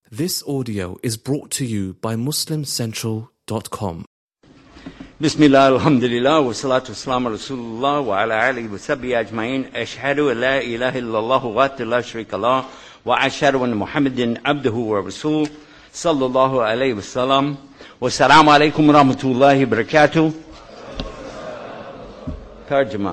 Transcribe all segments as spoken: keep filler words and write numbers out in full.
This audio is brought to you by Muslim Central dot com. Bismillah, alhamdulillah, wa salatu wassalamu ala rasulullah wa ala alihi wa sahbihi ajma'in. Ashhadu an la ilaha illallah wa la sharika lah wa ashhadu anna Muhammadan abduhu wa rasul sallallahu alayhi wa sallam. Wa assalamu alaykum wa rahmatullahi wa barakatuh. Tarjuma.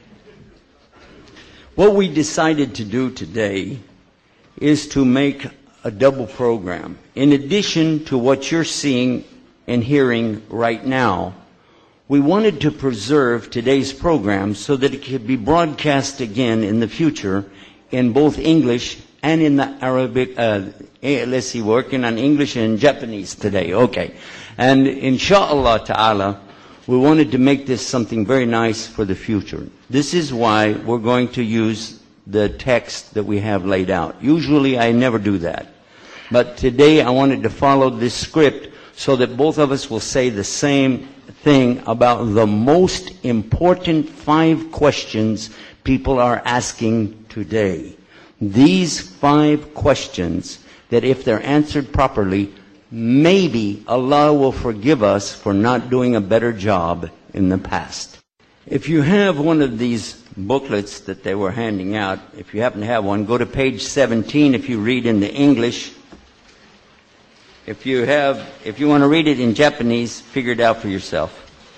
What we decided to do today is to make a double program. In addition to what you're seeing and hearing right now, we wanted to preserve today's program so that it could be broadcast again in the future in both English and in the Arabic. Uh, let's see, we're working on English and Japanese today. Okay. And inshallah ta'ala, we wanted to make this something very nice for the future. This is why we're going to use the text that we have laid out. Usually I never do that. But today I wanted to follow this script so that both of us will say the same thing about the most important five questions people are asking today. These five questions that if they're answered properly, maybe Allah will forgive us for not doing a better job in the past. If you have one of these booklets that they were handing out, if you happen to have one, go to page seventeen if you read in the English. If you have, if you want to read it in Japanese, figure it out for yourself.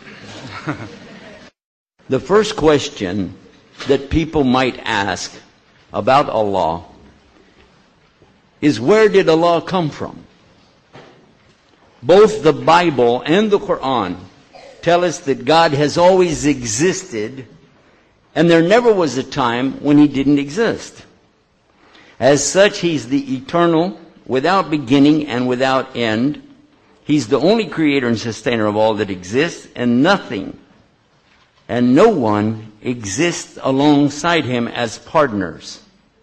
The first question that people might ask about Allah is, where did Allah come from? Both the Bible and the Quran tell us that God has always existed, and there never was a time when He didn't exist. As such, He's the eternal, without beginning and without end. He's the only creator and sustainer of all that exists, and nothing and no one exists alongside Him as partners.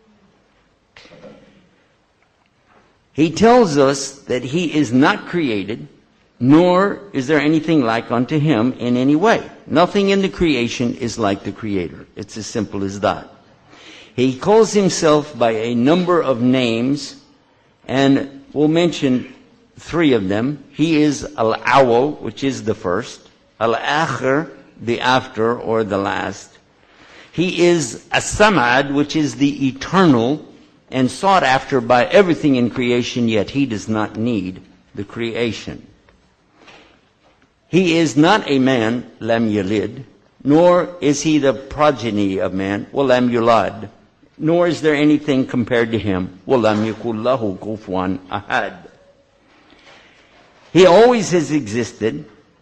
He tells us that He is not created, nor is there anything like unto Him in any way. Nothing in the creation is like the Creator. It's as simple as that. He calls Himself by a number of names, and we'll mention three of them. He is Al-Awwal, which is the first. Al-Akhir, the after or the last. He is As-Samad, which is the eternal and sought after by everything in creation, yet He does not need the creation. He is not a man, lam yalid, nor is He the progeny of man, wa lam yulad, nor is there anything compared to Him, wa lam yakul lahu kufuwan ahad. He always has existed.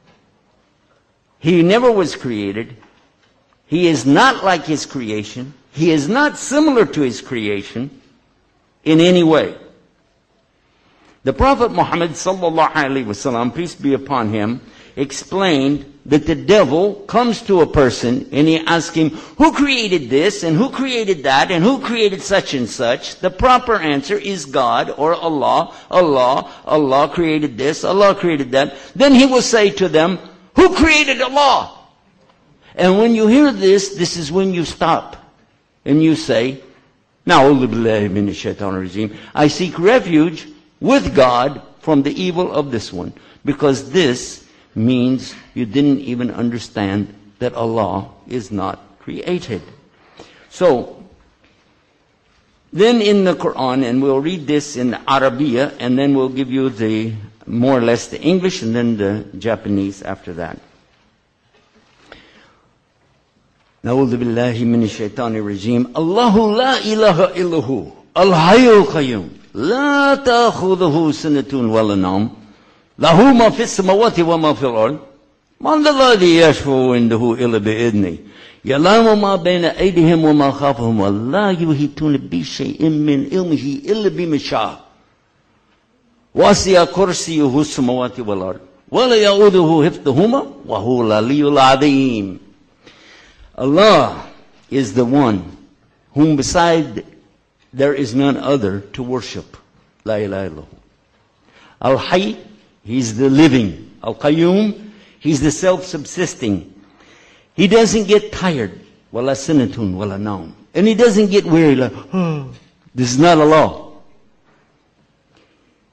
He never was created. He is not like His creation. He is not similar to His creation in any way. The Prophet Muhammad sallallahu alaihi wasallam, peace be upon him, explained that the devil comes to a person and he asks him, who created this and who created that and who created such and such? The proper answer is God or Allah. Allah, Allah created this, Allah created that. Then he will say to them, who created Allah? And when you hear this, this is when you stop and you say, Na'udhu billahi minash shaitanir rajeem. I seek refuge with God from the evil of this one. Because this means you didn't even understand that Allah is not created. So, then in the Quran, and we'll read this in Arabiya, and then we'll give you the, more or less the English, and then the Japanese after that. Na'udhu billahi minash shaitanir rajeem. Allahu la ilaha illahu. Al-hayyul qayyum. La ta'khudhuhu sinatun wa la nawm. Lahu ma fis samawati wa ma fil ard. Man alladhi yashfa'u indahu illa bi'idhnihi. Ya'lamu ma bayna aydihim wa ma khalfahum wa la yuhituna bi shay'in min ilmihi illa bima sha'a. Wasi'a kursiyyuhu as-samawati wal ard. Wa la ya'uduhu hifdhuhuma wa huwa al-'aliyyul 'azim. Allah is the one whom beside there is none other to worship. La ilaha illallah. Al-Hayy, He's the living. Al-Qayyum, He's the self-subsisting. He doesn't get tired. Wala sinatun, wala naum. And He doesn't get weary like, oh, this is not Allah.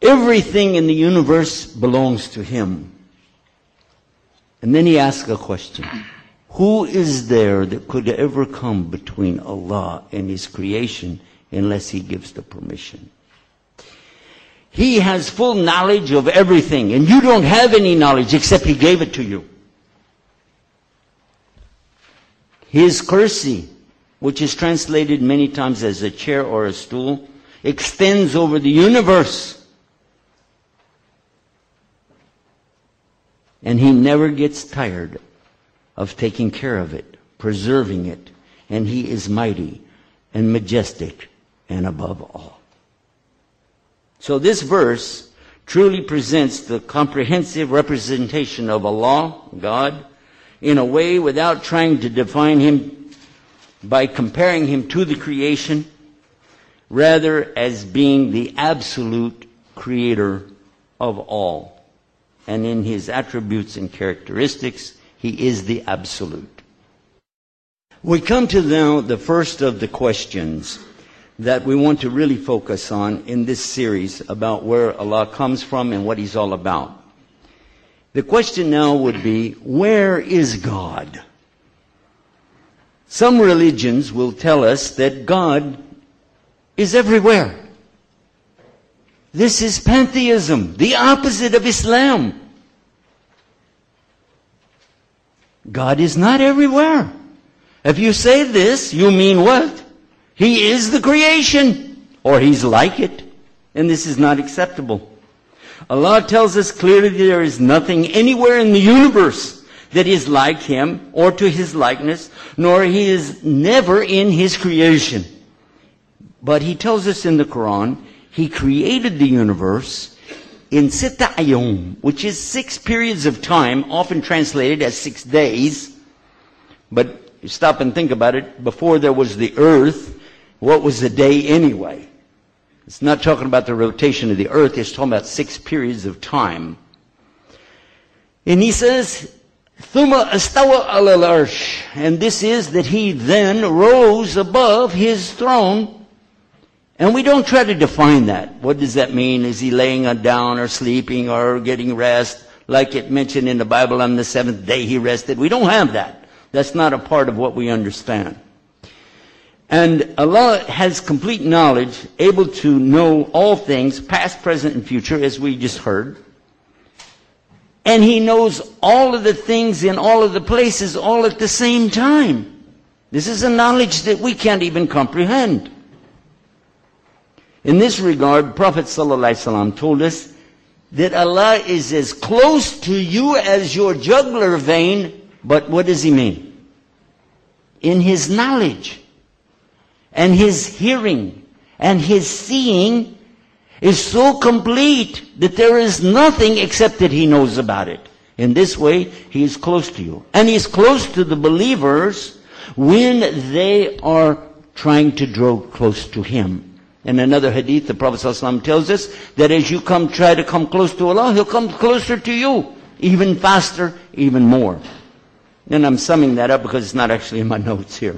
Everything in the universe belongs to Him. And then He asks a question. Who is there that could ever come between Allah and His creation unless He gives the permission? He has full knowledge of everything, and you don't have any knowledge except He gave it to you. His kursi, which is translated many times as a chair or a stool, extends over the universe. And He never gets tired of taking care of it, preserving it. And He is mighty and majestic and above all. So this verse truly presents the comprehensive representation of Allah, God, in a way without trying to define Him by comparing Him to the creation, rather as being the absolute creator of all. And in His attributes and characteristics, He is the absolute. We come to now the first of the questions that we want to really focus on in this series about where Allah comes from and what He's all about. The question now would be, where is God? Some religions will tell us that God is everywhere. This is pantheism, the opposite of Islam. God is not everywhere. If you say this, you mean what? He is the creation, or He's like it. And this is not acceptable. Allah tells us clearly there is nothing anywhere in the universe that is like Him or to His likeness, nor He is never in His creation. But He tells us in the Quran, He created the universe in Sitta Ayom, which is six periods of time, often translated as six days. But stop and think about it. Before there was the earth, what was the day anyway? It's not talking about the rotation of the earth. It's talking about six periods of time. And He says, Thumma astawa ala al-arsh. And this is that He then rose above His throne. And we don't try to define that. What does that mean? Is He laying down or sleeping or getting rest? Like it mentioned in the Bible, on the seventh day He rested. We don't have that. That's not a part of what we understand. And Allah has complete knowledge, able to know all things, past, present, and future, as we just heard. And He knows all of the things in all of the places all at the same time. This is a knowledge that we can't even comprehend. In this regard, Prophet ﷺ told us that Allah is as close to you as your jugular vein, but what does He mean? In His knowledge. And His hearing and His seeing is so complete that there is nothing except that He knows about it. In this way, He is close to you. And He is close to the believers when they are trying to draw close to Him. In another hadith, the Prophet ﷺ tells us that as you come, try to come close to Allah, He'll come closer to you, even faster, even more. And I'm summing that up because it's not actually in my notes here.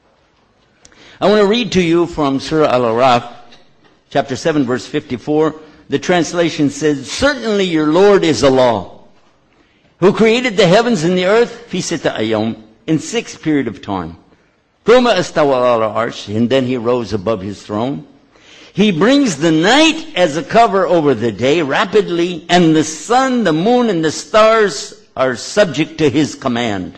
I want to read to you from Surah Al-Araf, chapter seven, verse fifty-four. The translation says, certainly your Lord is Allah, who created the heavens and the earth, fi sitta ayom, in six period of time. Thumma astawa ala arsh, and then He rose above His throne. He brings the night as a cover over the day rapidly, and the sun, the moon, and the stars are subject to His command.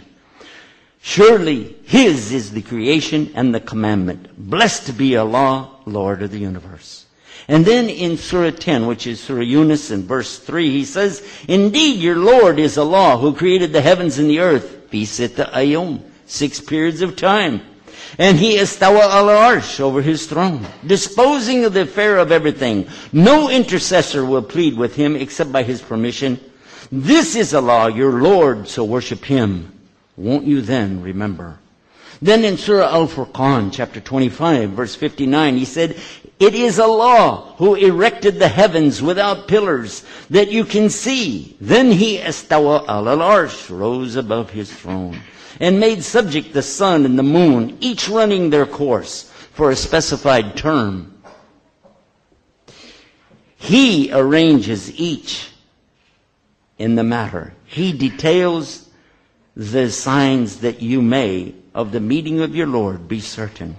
Surely His is the creation and the commandment. Blessed be Allah, Lord of the universe. And then in Surah ten, which is Surah Yunus, in verse three, He says, indeed your Lord is Allah, who created the heavens and the earth, fi sitta ayom, six periods of time. And He istawa ala arsh, over His throne, disposing of the affair of everything. No intercessor will plead with Him except by His permission. This is Allah, your Lord, so worship Him. Won't you then remember? Then in Surah Al-Furqan, chapter twenty-five, verse fifty-nine, He said, it is Allah who erected the heavens without pillars, that you can see. Then He istawa ala al-arsh, rose above His throne, and made subject the sun and the moon, each running their course for a specified term. He arranges each in the matter. He details the signs that you may of the meeting of your Lord be certain.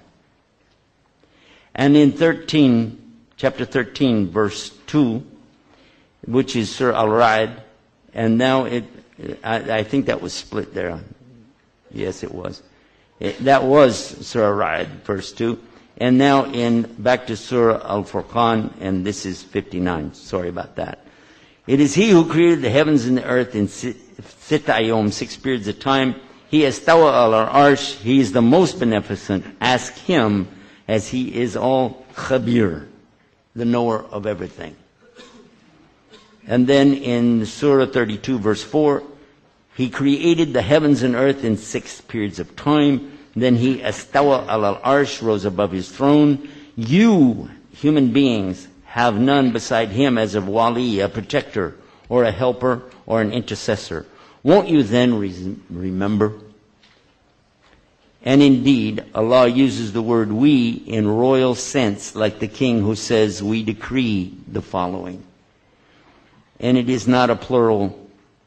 And in thirteen, chapter thirteen, verse two, which is Surah Al-Ra'd, and now it, I, I think that was split there. Yes, it was. It, that was Surah Al-Ra'd, verse two. And now in, back to Surah Al-Furqan, and this is fifty-nine. Sorry about that. It is He who created the heavens and the earth in sit ayom, six periods of time. He has tawa al-arsh. He is the most beneficent. Ask Him, as He is all khabir, the knower of everything. And then in Surah thirty-two, verse four, He created the heavens and earth in six periods of time. Then He astawa al-arsh, rose above His throne. You, human beings, have none beside Him as a wali, a protector, or a helper, or an intercessor. Won't you then re- remember? And indeed, Allah uses the word we in royal sense, like the king who says, we decree the following. And it is not a plural.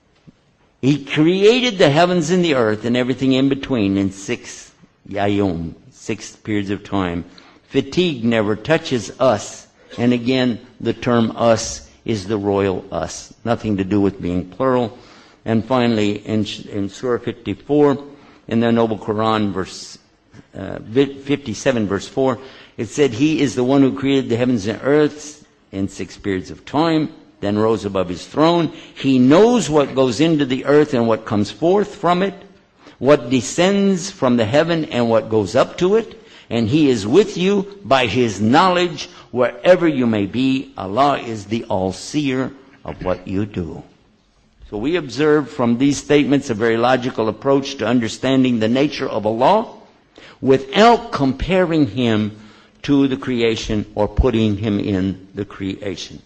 He created the heavens and the earth and everything in between in six yayom, six periods of time. Fatigue never touches us. And again, the term us is the royal us. Nothing to do with being plural. And finally, in, in Surah fifty-four, in the Noble Quran, verse uh, fifty-seven, verse four, it said, He is the one who created the heavens and earth in six periods of time, then rose above His throne. He knows what goes into the earth and what comes forth from it, what descends from the heaven and what goes up to it. And He is with you by His knowledge wherever you may be. Allah is the all-seer of what you do. So we observe from these statements a very logical approach to understanding the nature of Allah without comparing Him to the creation or putting Him in the creation.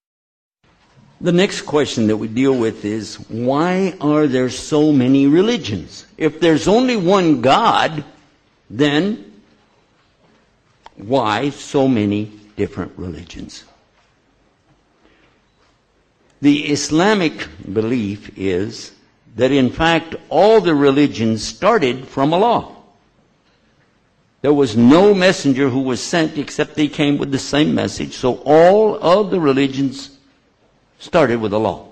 The next question that we deal with is, why are there so many religions? If there's only one God, then why so many different religions? The Islamic belief is that in fact all the religions started from Allah. There was no messenger who was sent except they came with the same message. So all of the religions started with Allah.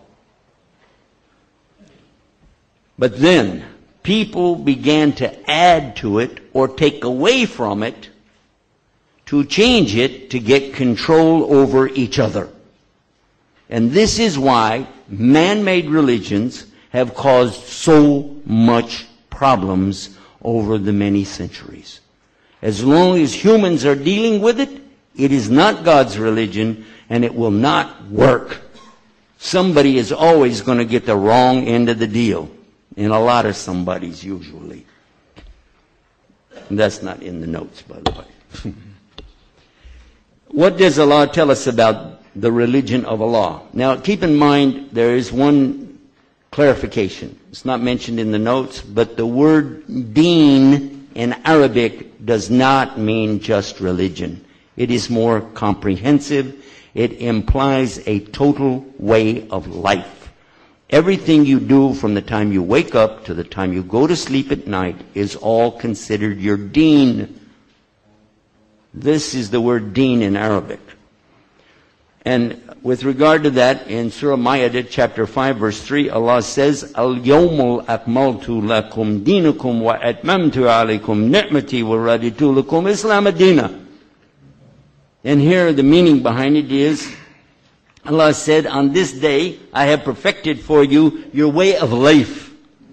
But then people began to add to it or take away from it to change it to get control over each other. And this is why man-made religions have caused so much problems over the many centuries. As long as humans are dealing with it, it is not God's religion and it will not work. Somebody is always going to get the wrong end of the deal. And a lot of somebodies usually. And that's not in the notes, by the way. What does Allah tell us about the religion of Allah? Now, keep in mind, there is one clarification. It's not mentioned in the notes, but the word deen in Arabic does not mean just religion. It is more comprehensive. It implies a total way of life. Everything you do from the time you wake up to the time you go to sleep at night is all considered your deen. This is the word deen in Arabic. And with regard to that, in Surah Ma'idah, chapter five, verse three, Allah says, Al-yawmul akmaltu lakum dinakum wa atmamtu alaykum ni'mati wa raditu lakum Islam ad-dina. And here the meaning behind it is, Allah said, on this day, I have perfected for you your way of life,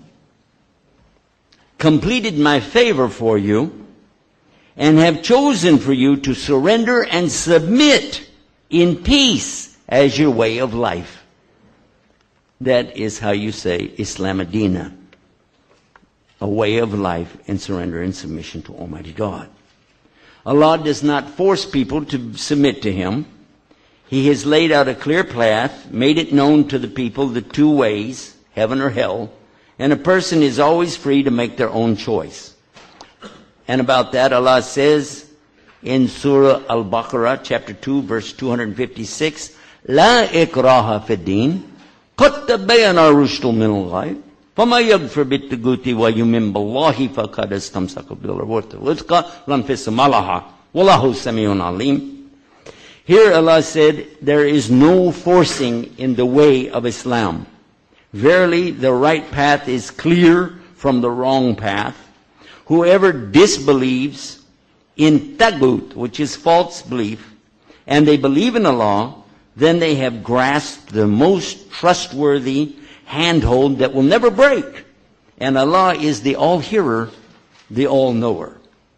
completed my favor for you, and have chosen for you to surrender and submit in peace as your way of life. That is how you say Islam ad-Dina, a way of life in surrender and submission to Almighty God. Allah does not force people to submit to Him. He has laid out a clear path, made it known to the people the two ways, heaven or hell, and a person is always free to make their own choice. And about that, Allah says in Surah Al-Baqarah, chapter two, verse two hundred fifty-six, لا إكراه في الدين قد تبين الرشد من الغي فما يغفر بالتقوت ويؤمن بالله فقد استمسك بالعروة الوثقى لا انفصام لها والله سميع عليم. Here Allah said, there is no forcing in the way of Islam. Verily, the right path is clear from the wrong path. Whoever disbelieves in tagut, which is false belief, and they believe in Allah, then they have grasped the most trustworthy handhold that will never break. And Allah is the all-hearer, the all-knower.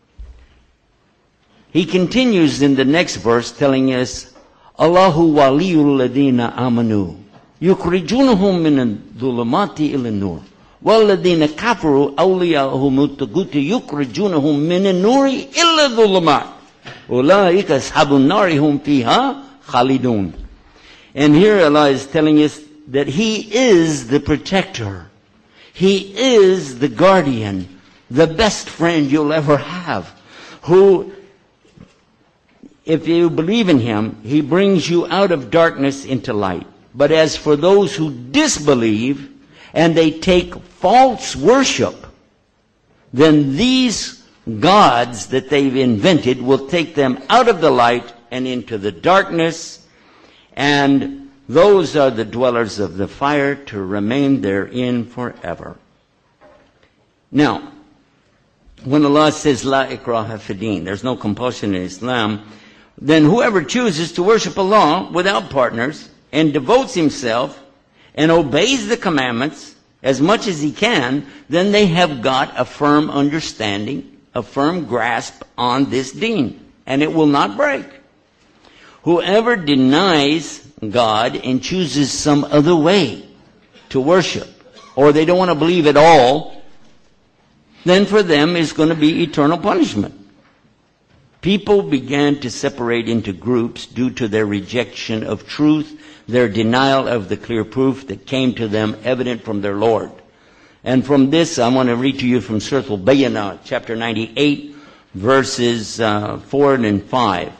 He continues in the next verse telling us, Allahu waliyul ladina amanu yukhrijunahum min adh-dhulumati ila an-nur walladina kafaru awliyahum at-taghut yukhrijunahum min an-nuri illa adh-dhulumat ulaika ashabun nari hum fiha khalidun. And here Allah is telling us that He is the protector. He is the guardian, the best friend you'll ever have, who, if you believe in Him, He brings you out of darkness into light. But as for those who disbelieve and they take false worship, then these gods that they've invented will take them out of the light and into the darkness, and those are the dwellers of the fire to remain therein forever. Now, when Allah says, La ikraha fi din, there's no compulsion in Islam, then whoever chooses to worship Allah without partners and devotes himself and obeys the commandments as much as he can, then they have got a firm understanding, a firm grasp on this deen, and it will not break. Whoever denies God and chooses some other way to worship, or they don't want to believe at all, then for them is going to be eternal punishment. People began to separate into groups due to their rejection of truth, their denial of the clear proof that came to them evident from their Lord. And from this, I want to read to you from Surah Al-Bayyinah, chapter ninety-eight, verses uh, four and five.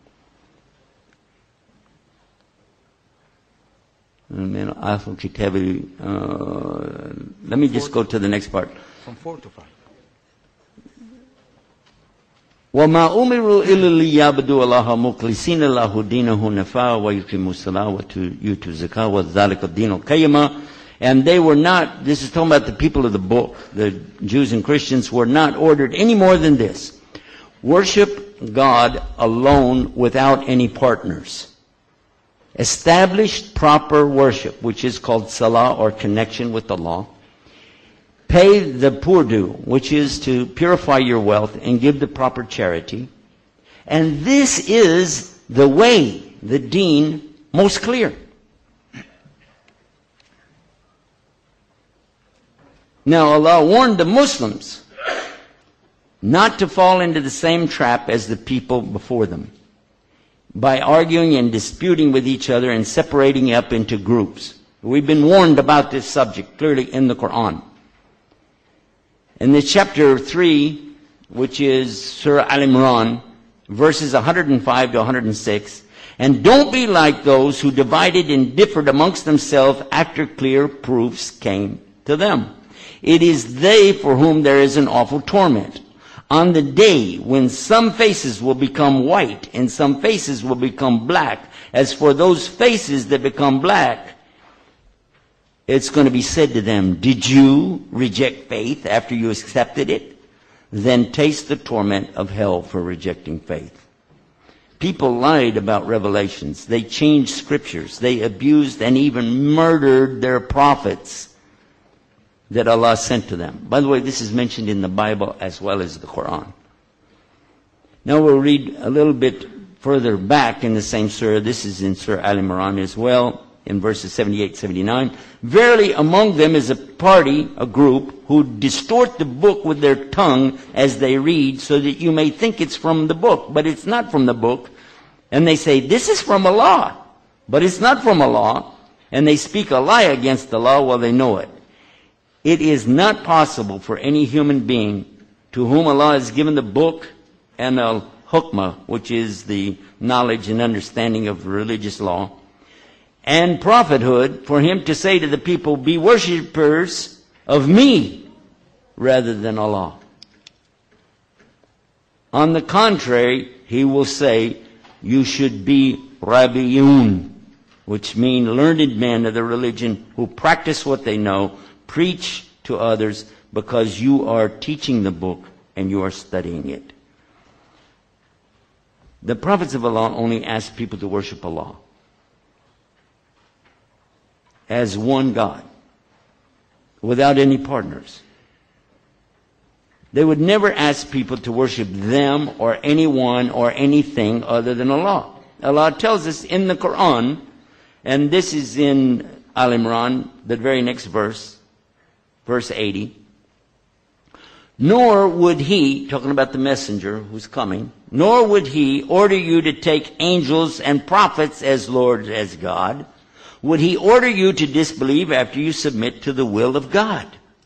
Uh, let me just go to the next part. From four to five. وَمَا أُمِرُوا إِلَّا لِيَعْبُدُوا اللَّهَ مُخْلِصِينَ لَهُ دِينَهُ حُنَفَاءَ وَيُقِيمُوا الصَّلَاةَ وَيُؤْتُوا الزَّكَاةَ وَذَلِكَ الدِّينُ الْقَيِّمُ. And they were not, this is talking about the people of the book, the Jews and Christians were not ordered any more than this. Worship God alone without any partners. Established proper worship, which is called salah or connection with Allah. Pay the poor due, which is to purify your wealth and give the proper charity. And this is the way, the deen, most clear. Now Allah warned the Muslims not to fall into the same trap as the people before them by arguing and disputing with each other and separating up into groups. We've been warned about this subject clearly in the Quran. In the chapter three, which is Surah Al-Imran, verses one hundred five to one hundred six, and don't be like those who divided and differed amongst themselves after clear proofs came to them. It is they for whom there is an awful torment. On the day when some faces will become white and some faces will become black, as for those faces that become black, it's going to be said to them, did you reject faith after you accepted it? Then taste the torment of hell for rejecting faith. People lied about revelations. They changed scriptures. They abused and even murdered their prophets that Allah sent to them. By the way, this is mentioned in the Bible as well as the Quran. Now we'll read a little bit further back in the same surah. This is in Surah Al-Imran as well, in verses seventy-eight, seventy-nine. Verily among them is a party, a group, who distort the book with their tongue as they read, so that you may think it's from the book, but it's not from the book. And they say, this is from Allah, but it's not from Allah. And they speak a lie against Allah while they know it. It is not possible for any human being to whom Allah has given the book and al-hukmah, which is the knowledge and understanding of religious law, and prophethood for him to say to the people, be worshippers of me rather than Allah. On the contrary, he will say, you should be Rabbiyun, which mean learned men of the religion who practice what they know, preach to others, because you are teaching the book and you are studying it. The prophets of Allah only ask people to worship Allah as one God, without any partners. They would never ask people to worship them or anyone or anything other than Allah. Allah tells us in the Quran, and this is in Al Imran, the very next verse, verse eighty. Nor would he, talking about the messenger who's coming, nor would he order you to take angels and prophets as Lord, as God. Would he order you to disbelieve after you submit to the will of God?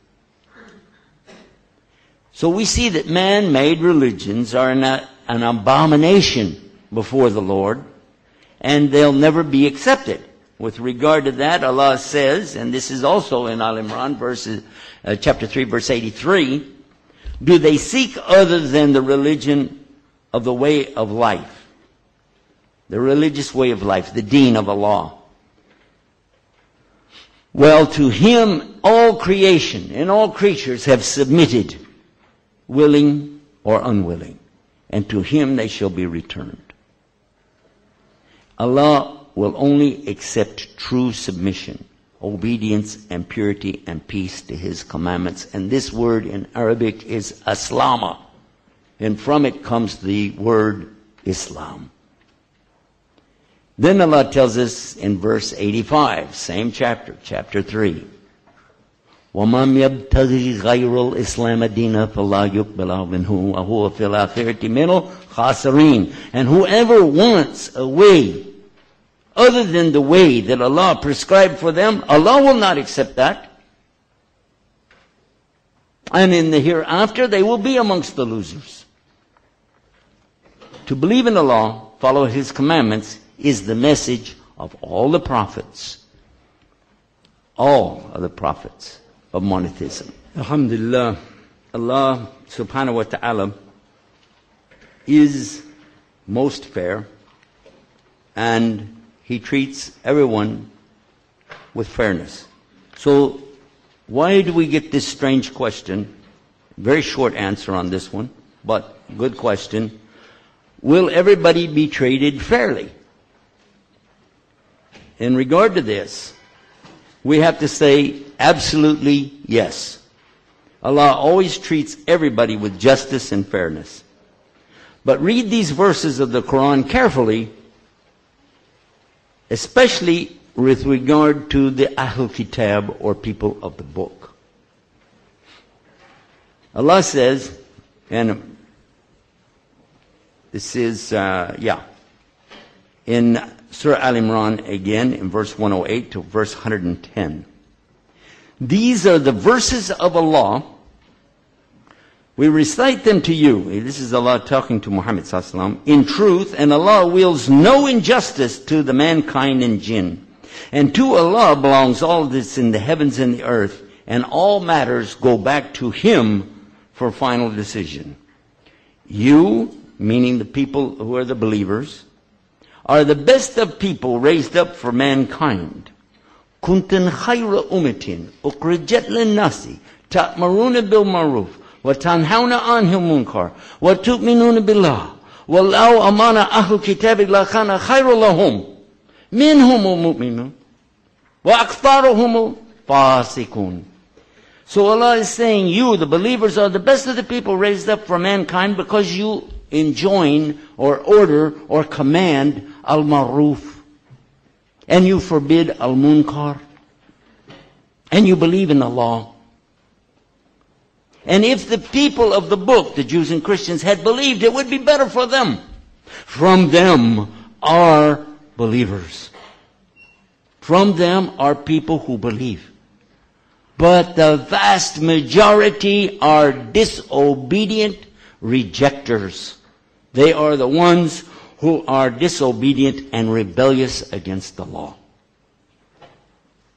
So we see that man-made religions are an, an abomination before the Lord, and they'll never be accepted. With regard to that, Allah says, and this is also in Al Imran, verses, uh, chapter three, verse eighty-three, do they seek other than the religion of the way of life, the religious way of life, the deen of Allah? Well, to him all creation and all creatures have submitted, willing or unwilling, and to him they shall be returned. Allah will only accept true submission, obedience and purity and peace to his commandments. And this word in Arabic is aslama, and from it comes the word Islam. Then Allah tells us in verse eighty-five, same chapter, chapter three, وَمَنْ يَبْتَغِي غَيْرَ الْإِسْلَامَ دِينًا فَلَا يُقْبَلَ مِنْهُ وَهُوَ فِي الْآخِرَةِ مِنَ الْخَاسِرِينَ. And whoever wants a way other than the way that Allah prescribed for them, Allah will not accept that. And in the hereafter, they will be amongst the losers. To believe in Allah, follow his commandments, is the message of all the prophets. All of the prophets of monotheism. Alhamdulillah, Allah subhanahu wa ta'ala is most fair, and he treats everyone with fairness. So why do we get this strange question? Very short answer on this one, but good question. Will everybody be treated fairly? In regard to this, we have to say absolutely yes. Allah always treats everybody with justice and fairness. But read these verses of the Quran carefully, especially with regard to the Ahlul Kitab, or people of the book. Allah says, and this is, uh, yeah, in Surah Al Imran again, in verse one oh eight to verse one hundred ten. These are the verses of Allah. We recite them to you. This is Allah talking to Muhammad sallallahu alaihi wasallam. In truth, and Allah wills no injustice to the mankind and jinn. And to Allah belongs all this in the heavens and the earth, and all matters go back to Him for final decision. You, meaning the people who are the believers, are the best of people raised up for mankind. Kuntum khayra ummatin ukhrijat lin-nasi ta'muruna bil ma'ruf wa tanhauna 'anil munkar wa tu'minuna billah wallahu amana ahlul kitabi la kana khayran lahum minhumul mu'minun wa aktharuhumul fasiqun. So Allah is saying, you, the believers, are the best of the people raised up for mankind because you enjoin or order or command al-ma'ruf, and you forbid al-munkar, and you believe in the law. And if the people of the book, the Jews and Christians, had believed, it would be better for them. From them are believers. From them are people who believe. But the vast majority are disobedient rejectors. They are the ones who are disobedient and rebellious against the law.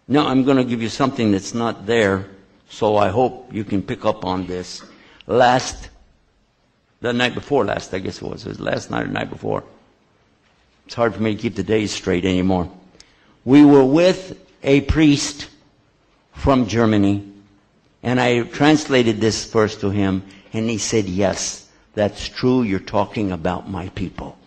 Now I'm going to give you something that's not there, so I hope you can pick up on this. Last, the night before last, I guess it was. It was last night or night before. It's hard for me to keep the days straight anymore. We were with a priest from Germany, and I translated this verse to him, and he said, yes, that's true, you're talking about my people.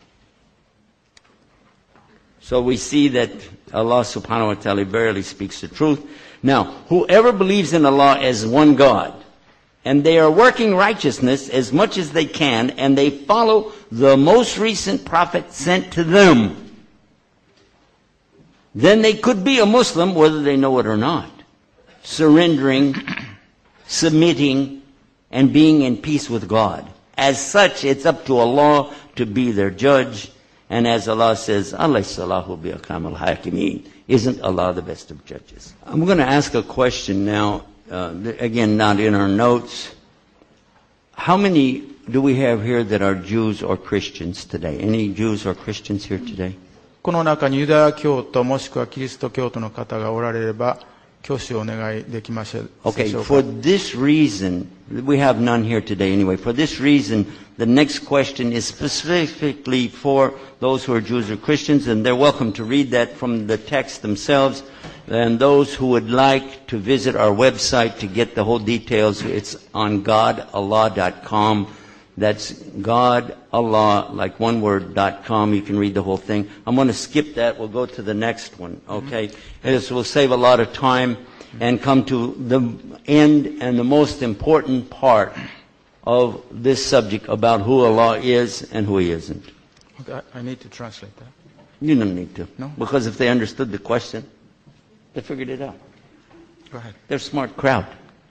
So we see that Allah subhanahu wa ta'ala verily speaks the truth. Now, whoever believes in Allah as one God, and they are working righteousness as much as they can, and they follow the most recent prophet sent to them, then they could be a Muslim whether they know it or not. Surrendering, submitting, and being in peace with God. As such, it's up to Allah to be their judge. And as Allah says, Alayhisallahu bi'akamil hakimin. Isn't Allah the best of judges? I'm going to ask a question now, uh, again, not in our notes. How many do we have here that are Jews or Christians today? Any Jews or Christians here today? この中にユダヤ教徒もしくはキリスト教徒の方がおられれば、挙手をお願いできましょうか。 Okay, for this reason, we have none here today anyway. For this reason, the next question is specifically for those who are Jews or Christians, and they're welcome to read that from the text themselves. And those who would like to visit our website to get the whole details, it's on god allah dot com. That's God, Allah, like one word, dot com. You can read the whole thing. I'm going to skip that. We'll go to the next one, okay? And this will save a lot of time and come to the end and the most important part of this subject about who Allah is and who He isn't. Okay, I need to translate that. You don't need to. No? Because if they understood the question, they figured it out. Go ahead. They're a smart crowd.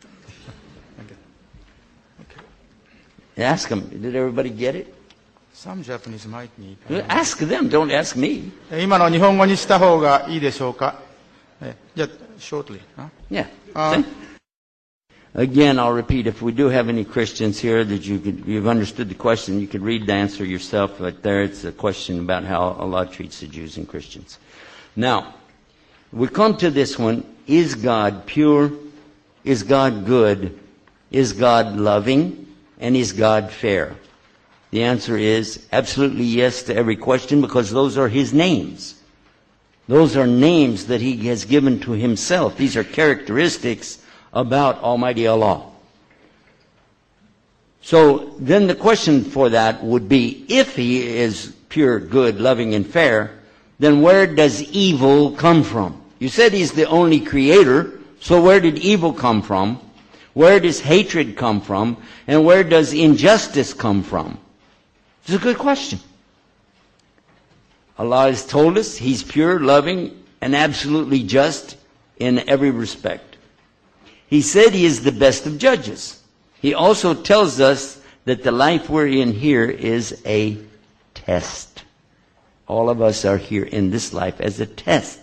Ask them, did everybody get it? Some Japanese might need. Ask them, don't ask me. 今の日本語にした方がいいでしょうか。えじゃあ、shortly. Huh? Yeah. Uh, Again, I'll repeat, if we do have any Christians here that you could, you've understood the question, you could read the answer yourself. But there it's a question about how Allah treats the Jews and Christians. Now, we come to this one. Is God pure? Is God good? Is God loving? And is God fair? The answer is absolutely yes to every question, because those are His names. Those are names that He has given to Himself. These are characteristics about Almighty Allah. So then the question for that would be, if He is pure, good, loving, and fair, then where does evil come from? You said He's the only creator, so where did evil come from? Where does hatred come from? And where does injustice come from? It's a good question. Allah has told us He's pure, loving, and absolutely just in every respect. He said He is the best of judges. He also tells us that the life we're in here is a test. All of us are here in this life as a test.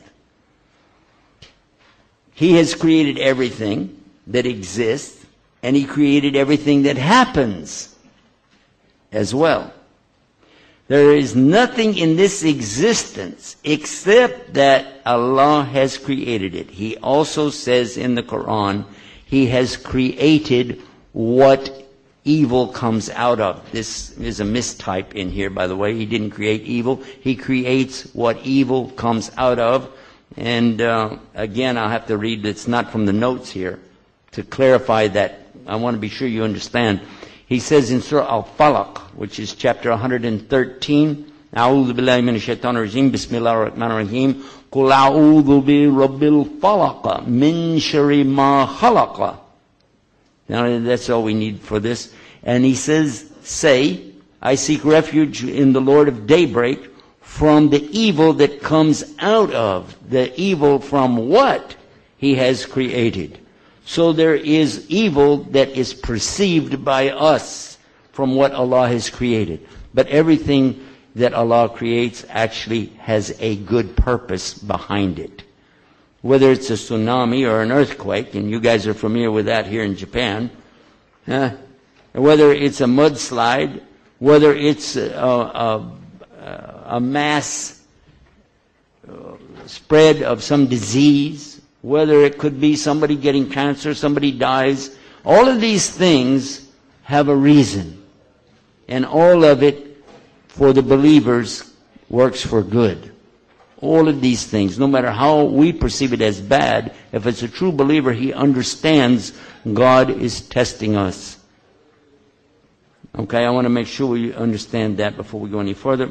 He has created everything that exists, and He created everything that happens as well. There is nothing in this existence except that Allah has created it. He also says in the Quran, He has created what evil comes out of. This is a mistype in here, by the way. He didn't create evil. He creates what evil comes out of. And uh, again, I'll have to read, it's not from the notes here, to clarify that. I want to be sure you understand. He says in Surah Al-Falaq, which is chapter one hundred thirteen, أعوذ بالله من الشيطان الرجيم بسم الله الرحمن الرحيم قل أعوذ برب الفلق من شر ما خلق. Now that's all we need for this. And he says, say, I seek refuge in the Lord of daybreak from the evil that comes out of, the evil from what He has created. So there is evil that is perceived by us from what Allah has created. But everything that Allah creates actually has a good purpose behind it. Whether it's a tsunami or an earthquake, and you guys are familiar with that here in Japan, uh, whether it's a mudslide, whether it's a, a, a mass spread of some disease, whether it could be somebody getting cancer, somebody dies. All of these things have a reason. And all of it, for the believers, works for good. All of these things, no matter how we perceive it as bad, if it's a true believer, he understands God is testing us. Okay, I want to make sure we understand that before we go any further.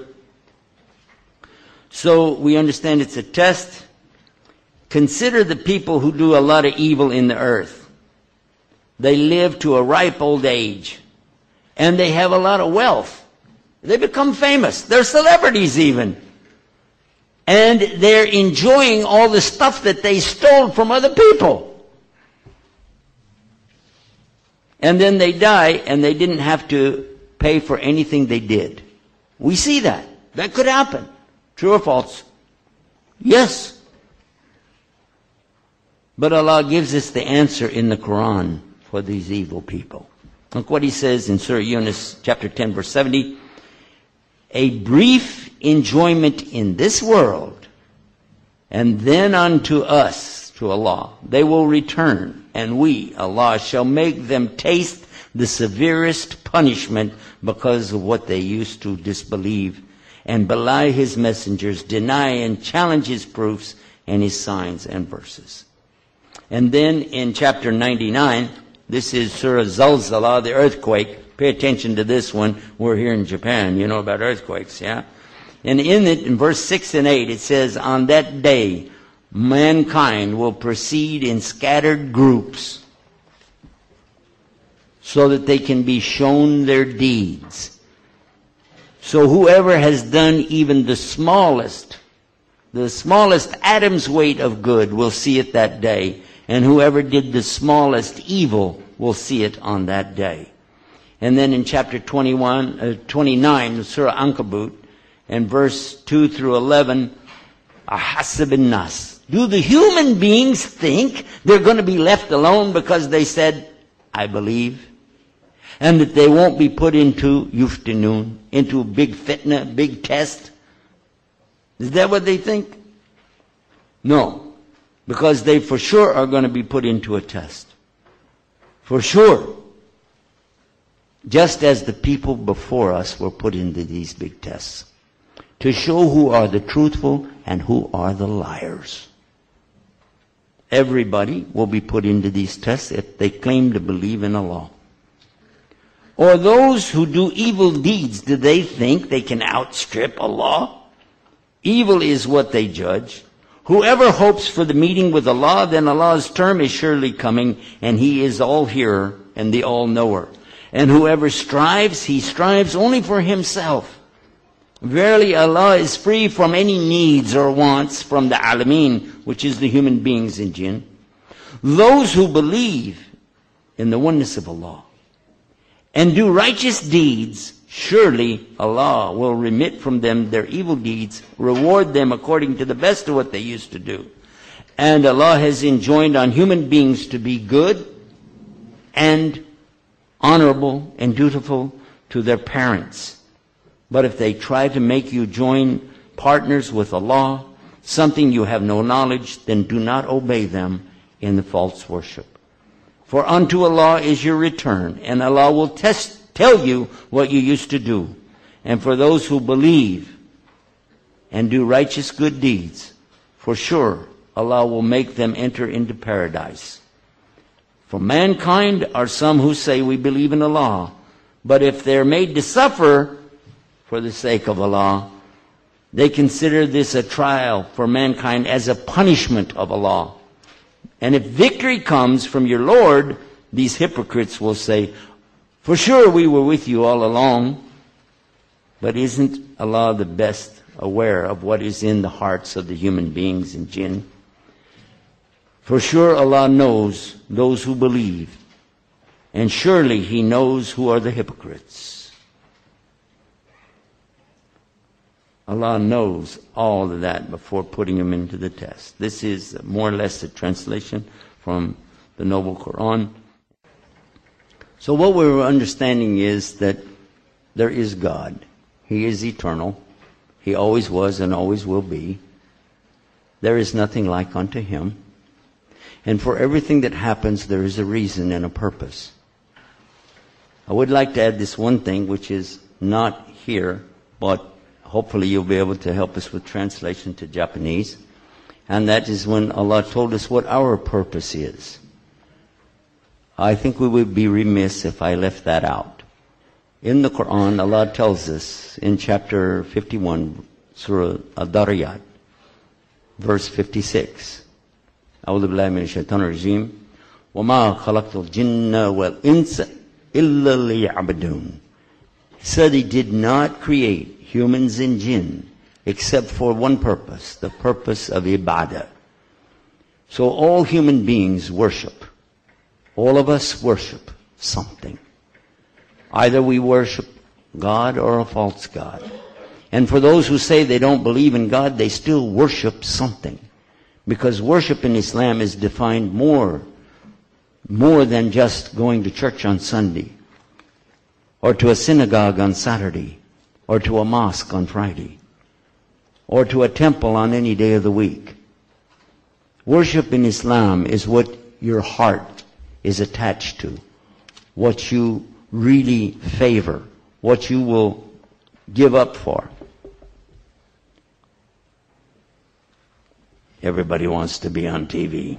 So we understand it's a test. Consider the people who do a lot of evil in the earth. They live to a ripe old age. And they have a lot of wealth. They become famous. They're celebrities even. And they're enjoying all the stuff that they stole from other people. And then they die and they didn't have to pay for anything they did. We see that. That could happen. True or false? Yes. But Allah gives us the answer in the Quran for these evil people. Look what He says in Surah Yunus, chapter ten, verse seventy. A brief enjoyment in this world, and then unto us, to Allah, they will return, and we, Allah, shall make them taste the severest punishment because of what they used to disbelieve and belie His messengers, deny and challenge His proofs and His signs and verses. And then in chapter ninety-nine, this is Surah Zalzala, the earthquake. Pay attention to this one. We're here in Japan. You know about earthquakes, yeah? And in it, in verse six and eight, it says, on that day, mankind will proceed in scattered groups so that they can be shown their deeds. So whoever has done even the smallest, the smallest atom's weight of good will see it that day. And whoever did the smallest evil will see it on that day. And then in chapter twenty-one, uh, twenty-nine, Surah Ankabut, and verse two through eleven, Ahasibin Nas. Do the human beings think they're going to be left alone because they said, I believe? And that they won't be put into yuftinun, into a big fitna, big test? Is that what they think? No. Because they for sure are going to be put into a test. For sure. Just as the people before us were put into these big tests. To show who are the truthful and who are the liars. Everybody will be put into these tests if they claim to believe in Allah. Or those who do evil deeds, do they think they can outstrip Allah? Evil is what they judge. Whoever hopes for the meeting with Allah, then Allah's term is surely coming, and He is all-hearer and the all-knower. And whoever strives, he strives only for himself. Verily Allah is free from any needs or wants from the alameen, which is the human beings and jinn. Those who believe in the oneness of Allah and do righteous deeds, surely Allah will remit from them their evil deeds, reward them according to the best of what they used to do. And Allah has enjoined on human beings to be good and honorable and dutiful to their parents. But if they try to make you join partners with Allah, something you have no knowledge, then do not obey them in the false worship. For unto Allah is your return, and Allah will test, tell you what you used to do. And for those who believe and do righteous good deeds, for sure Allah will make them enter into paradise. For mankind are some who say we believe in Allah, but if they're made to suffer for the sake of Allah, they consider this a trial for mankind as a punishment of Allah. And if victory comes from your Lord, these hypocrites will say, for sure we were with you all along. But isn't Allah the best aware of what is in the hearts of the human beings and jinn? For sure Allah knows those who believe, and surely He knows who are the hypocrites. Allah knows all of that before putting them into the test. This is more or less a translation from the Noble Quran. So what we're understanding is that there is God. He is eternal. He always was and always will be. There is nothing like unto Him. And for everything that happens, there is a reason and a purpose. I would like to add this one thing, which is not here, but hopefully you'll be able to help us with translation to Japanese. And that is when Allah told us what our purpose is. I think we would be remiss if I left that out. In the Quran, Allah tells us in chapter fifty-one, Surah Ad-Dariyat, verse fifty-six. أعوذ بالله من الشيطان الرجيم وما خلقت الجن والإنس إلا ليعبدون. He said He did not create humans and jinn except for one purpose, the purpose of ibadah. So all human beings worship. All of us worship something. Either we worship God or a false God. And for those who say they don't believe in God, they still worship something. Because worship in Islam is defined more, more than just going to church on Sunday, or to a synagogue on Saturday, or to a mosque on Friday, or to a temple on any day of the week. Worship in Islam is what your heart is attached to, what you really favor, what you will give up for. Everybody wants to be on T V.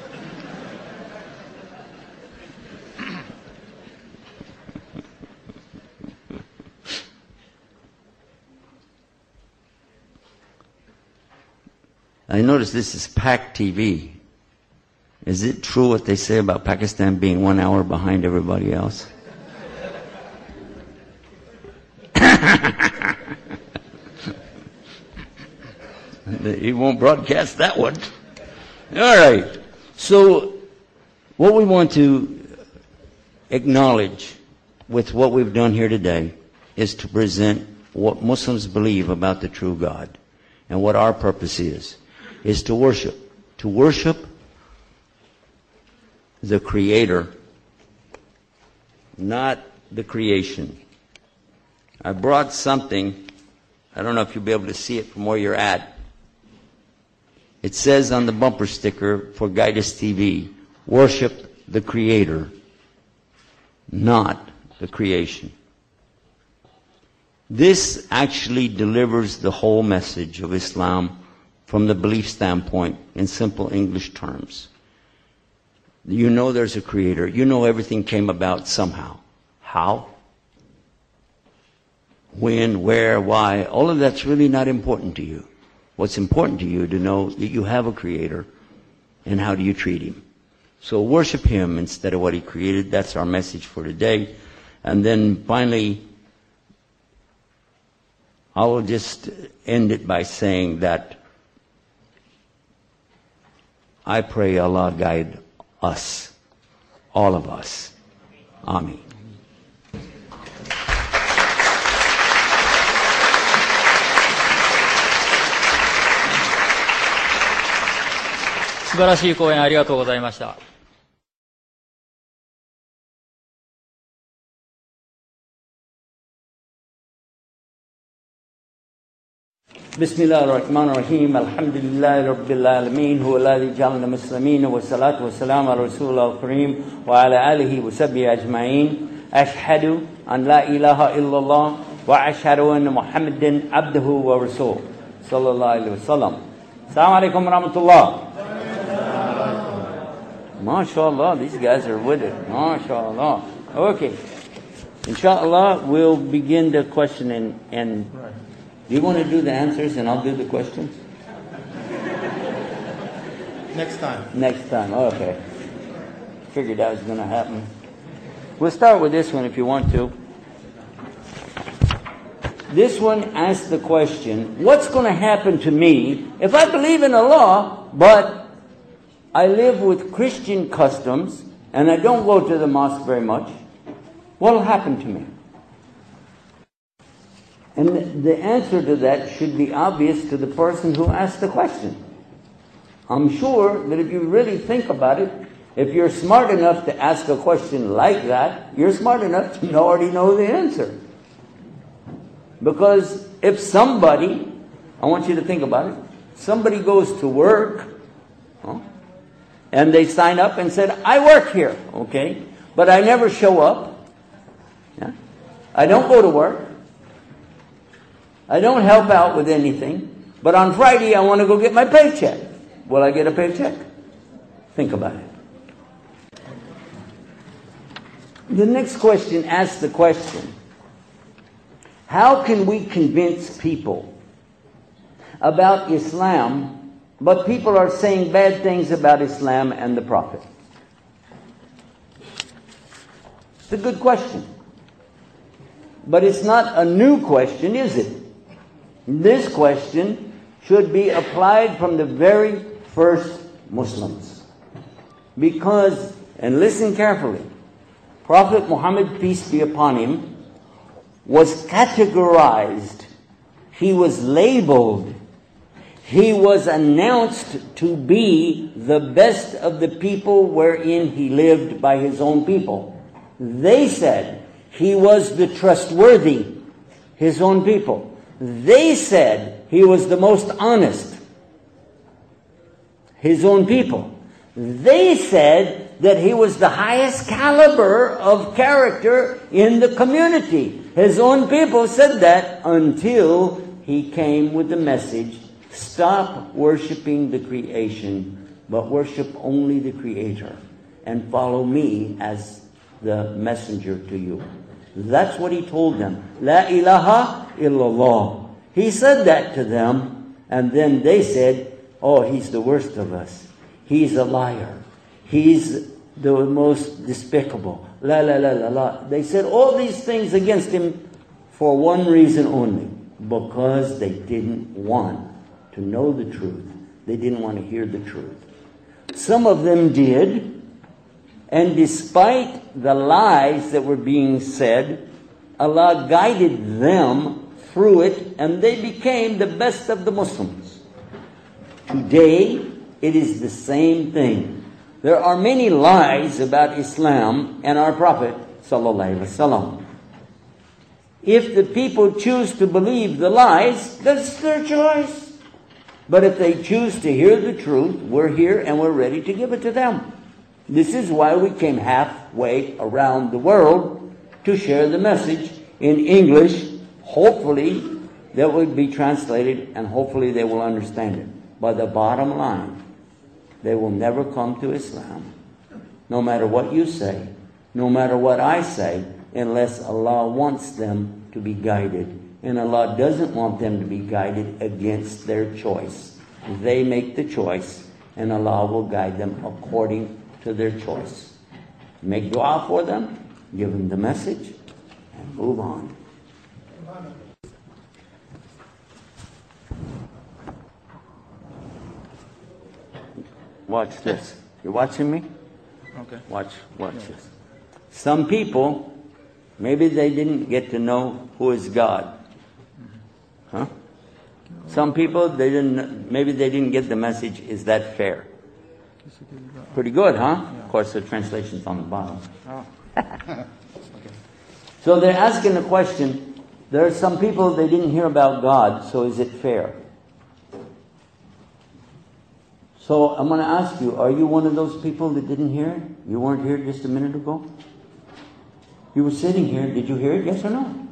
I notice this is Pak T V. Is it true what they say about Pakistan being one hour behind everybody else? He won't broadcast that one. All right. So what we want to acknowledge with what we've done here today is to present what Muslims believe about the true God. And what our purpose is, is to worship. To worship the Creator, not the creation. I brought something. I don't know if you'll be able to see it from where you're at. It says on the bumper sticker for Guidus T V, worship the Creator, not the creation. This actually delivers the whole message of Islam from the belief standpoint in simple English terms. You know there's a Creator. You know everything came about somehow. How? When, where, why? All of that's really not important to you. What's important to you to know that you have a Creator, and how do you treat Him. So worship Him instead of what He created. That's our message for today. And then finally, I will just end it by saying that I pray Allah guide us, all of us. Amen. 素晴らしい講演ありがとうございました。 بسم الله الرحمن الرحيم الحمد لله رب العالمين هو الذي جعلنا مسلمين والصلاة والسلام على رسول الله الكريم وعلى آله وصحبه أجمعين أشهد أن لا إله إلا الله وأشهد أن محمدا عبده ورسوله صلى الله عليه وسلم. السلام عليكم ورحمة الله. MashaAllah, these guys are with it. MashaAllah. Okay. Inshallah, we'll begin the question and, and do you want to do the answers and I'll do the questions? Next time. Next time, okay. Figured that was going to happen. We'll start with this one if you want to. This one asks the question, what's going to happen to me if I believe in Allah, but I live with Christian customs and I don't go to the mosque very much? What will happen to me? And the answer to that should be obvious to the person who asked the question. I'm sure that if you really think about it, if you're smart enough to ask a question like that, you're smart enough to already know the answer. Because if somebody, I want you to think about it, somebody goes to work, huh? And they sign up and said, I work here, okay? But I never show up. Yeah? I don't go to work. I don't help out with anything. But on Friday, I want to go get my paycheck. Will I get a paycheck? Think about it. The next question asks the question, how can we convince people about Islam, but people are saying bad things about Islam and the Prophet? It's a good question. But it's not a new question, is it? This question should be applied from the very first Muslims. Because, and listen carefully, Prophet Muhammad, peace be upon him, was categorized, he was labeled, he was announced to be the best of the people wherein he lived by his own people. They said he was the trustworthy, his own people. They said he was the most honest, his own people. They said that he was the highest caliber of character in the community. His own people said that until he came with the message, stop worshiping the creation, but worship only the Creator, and follow me as the messenger to you. That's what he told them. La ilaha illallah. He said that to them, and then they said, oh, he's the worst of us. He's a liar. He's the most despicable. La la la la la. They said all these things against him for one reason only. Because they didn't want to know the truth. They didn't want to hear the truth. Some of them did. And despite the lies that were being said, Allah guided them through it, and they became the best of the Muslims. Today, it is the same thing. There are many lies about Islam and our Prophet sallallahu alaihi wasallam. If the people choose to believe the lies, that's their choice. But if they choose to hear the truth, we're here and we're ready to give it to them. This is why we came halfway around the world to share the message in English. Hopefully that will be translated and hopefully they will understand it. But the bottom line, they will never come to Islam, no matter what you say, no matter what I say, unless Allah wants them to be guided. And Allah doesn't want them to be guided against their choice. They make the choice, and Allah will guide them according to their choice. Make dua for them, give them the message, and move on. Watch this. You watching me? Okay. Watch, watch this. Some people, maybe they didn't get to know who is God. Huh? Some people, they didn't, maybe they didn't get the message, is that fair? Pretty good, huh? Of course, the translation's on the bottom. So they're asking the question, there are some people, they didn't hear about God, so is it fair? So I'm going to ask you, are you one of those people that didn't hear it? You weren't here just a minute ago? You were sitting here. Did you hear it? Yes or no?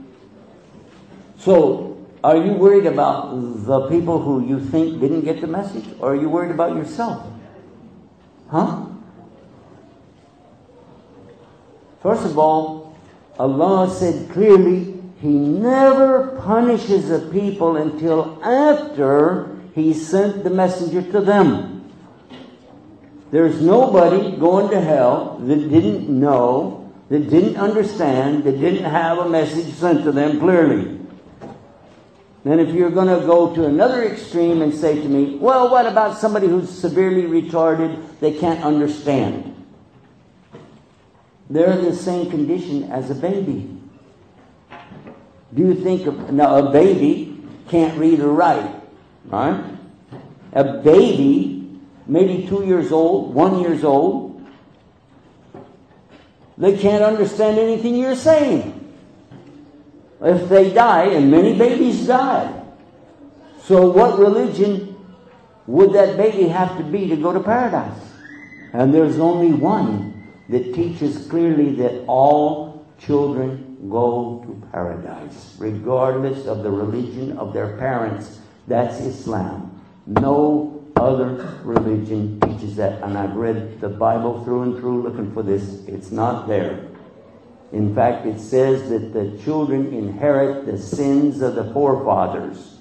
So, are you worried about the people who you think didn't get the message? Or are you worried about yourself? Huh? First of all, Allah said clearly, He never punishes a people until after He sent the messenger to them. There's nobody going to hell that didn't know, that didn't understand, that didn't have a message sent to them clearly. Then if you're going to go to another extreme and say to me, well, what about somebody who's severely retarded, they can't understand? They're in the same condition as a baby. Do you think, of, now a baby can't read or write, right? A baby, maybe two years old, one years old, they can't understand anything you're saying. If they die, and many babies die, so what religion would that baby have to be to go to paradise? And there's only one that teaches clearly that all children go to paradise, regardless of the religion of their parents. That's Islam. No other religion teaches that. And I've read the Bible through and through looking for this. It's not there. In fact, it says that the children inherit the sins of the forefathers.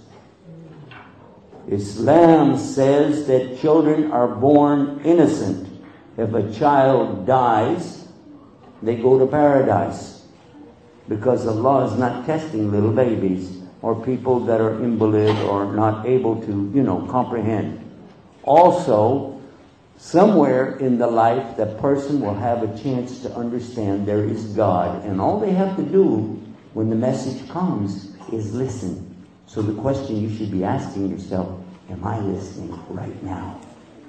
Islam says that children are born innocent. If a child dies, they go to paradise. Because Allah is not testing little babies or people that are invalid or not able to, you know, comprehend. Also, somewhere in the life, the person will have a chance to understand there is God. And all they have to do when the message comes is listen. So the question you should be asking yourself, am I listening right now?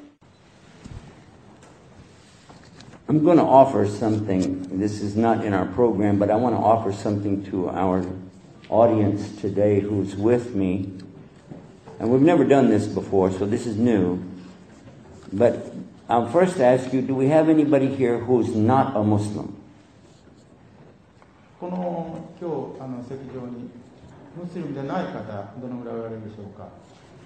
I'm going to offer something. This is not in our program, but I want to offer something to our audience today who's with me. And we've never done this before, so this is new. But I'll first ask you, do we have anybody here who's not a Muslim? この今日あの席上にムスリムでない方どのぐらいおられるでしょうか。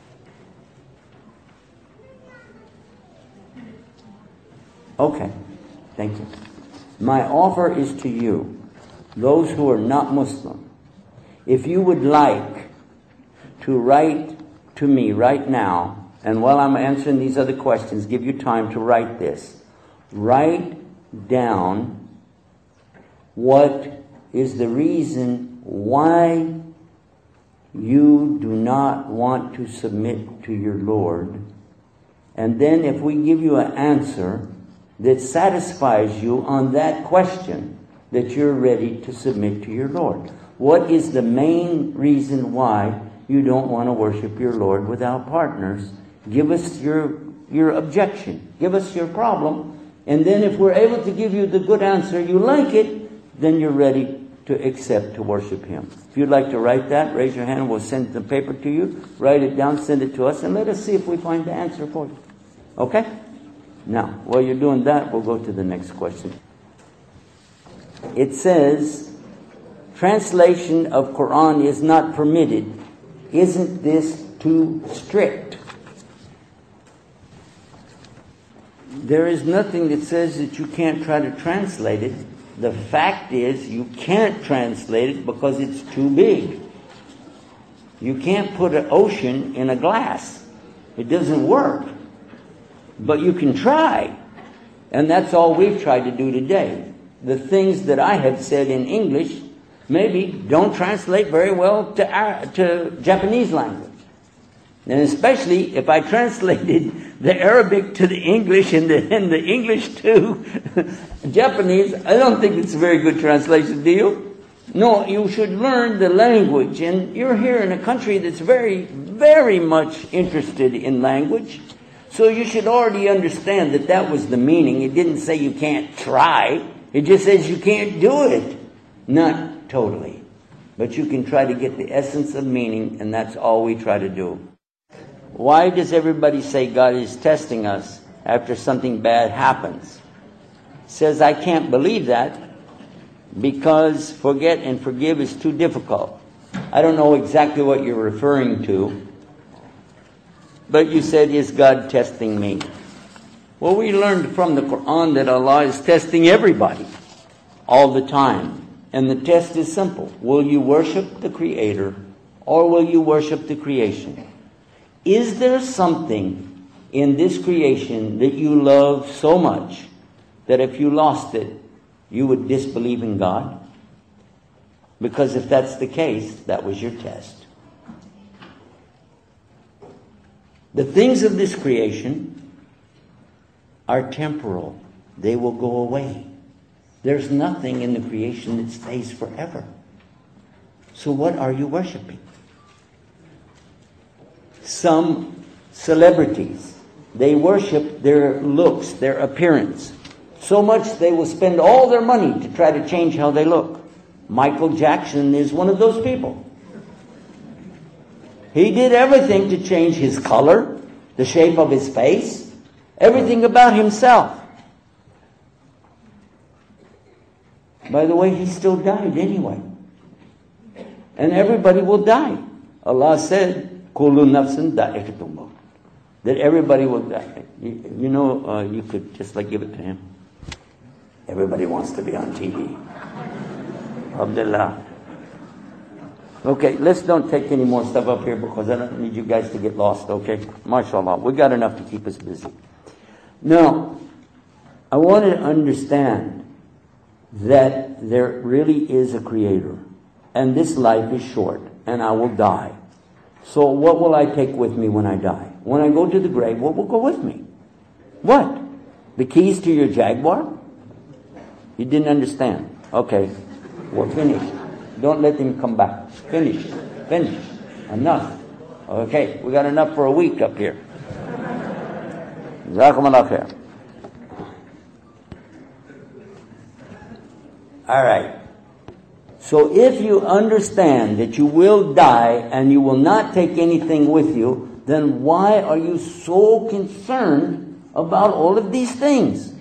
Okay, thank you. My offer is to you, those who are not Muslim. If you would like to write to me right now, and while I'm answering these other questions, give you time to write this. Write down what is the reason why you do not want to submit to your Lord. And then if we give you an answer that satisfies you on that question, that you're ready to submit to your Lord. What is the main reason why you don't want to worship your Lord without partners? Give us your your objection. Give us your problem. And then if we're able to give you the good answer, you like it, then you're ready to accept to worship Him. If you'd like to write that, raise your hand. We'll send the paper to you. Write it down, send it to us, and let us see if we find the answer for you. Okay? Now, while you're doing that, we'll go to the next question. It says, translation of Quran is not permitted. Isn't this too strict? There is nothing that says that you can't try to translate it. The fact is, you can't translate it because it's too big. You can't put an ocean in a glass. It doesn't work. But you can try. And that's all we've tried to do today. The things that I have said in English maybe don't translate very well to our, to Japanese language. And especially if I translated the Arabic to the English and the, and the English to Japanese, I don't think it's a very good translation, do you? No, you should learn the language. And you're here in a country that's very, very much interested in language. So you should already understand that that was the meaning. It didn't say you can't try. It just says you can't do it. Not totally. But you can try to get the essence of meaning, and that's all we try to do. Why does everybody say God is testing us after something bad happens? Says, I can't believe that because forget and forgive is too difficult. I don't know exactly what you're referring to. But you said, is God testing me? Well, we learned from the Quran that Allah is testing everybody all the time. And the test is simple. Will you worship the Creator or will you worship the creation? Is there something in this creation that you love so much that if you lost it, you would disbelieve in God? Because if that's the case, that was your test. The things of this creation are temporal. They will go away. There's nothing in the creation that stays forever. So what are you worshiping? Some celebrities, they worship their looks, their appearance. So much they will spend all their money to try to change how they look. Michael Jackson is one of those people. He did everything to change his color, the shape of his face, everything about himself. By the way, he still died anyway. And everybody will die. Allah said, Kullu nafsin da'iqatul maut. That everybody will die. You, you know, uh, you could just like give it to him. Everybody wants to be on T V. Abdullah. Okay, let's don't take any more stuff up here because I don't need you guys to get lost, okay? MashaAllah, we got enough to keep us busy. Now, I want to understand that there really is a creator. And this life is short, and I will die. So what will I take with me when I die? When I go to the grave, what will go with me? What? The keys to your Jaguar? You didn't understand. Okay, we're finished. Don't let him come back. Finish. Finish. Enough. Okay, we got enough for a week up here. Jazakumullah khair. All right. So if you understand that you will die and you will not take anything with you, then why are you so concerned about all of these things?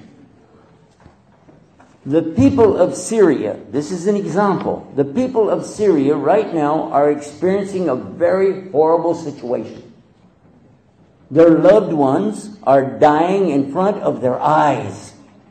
The people of Syria, this is an example. The people of Syria right now are experiencing a very horrible situation. Their loved ones are dying in front of their eyes.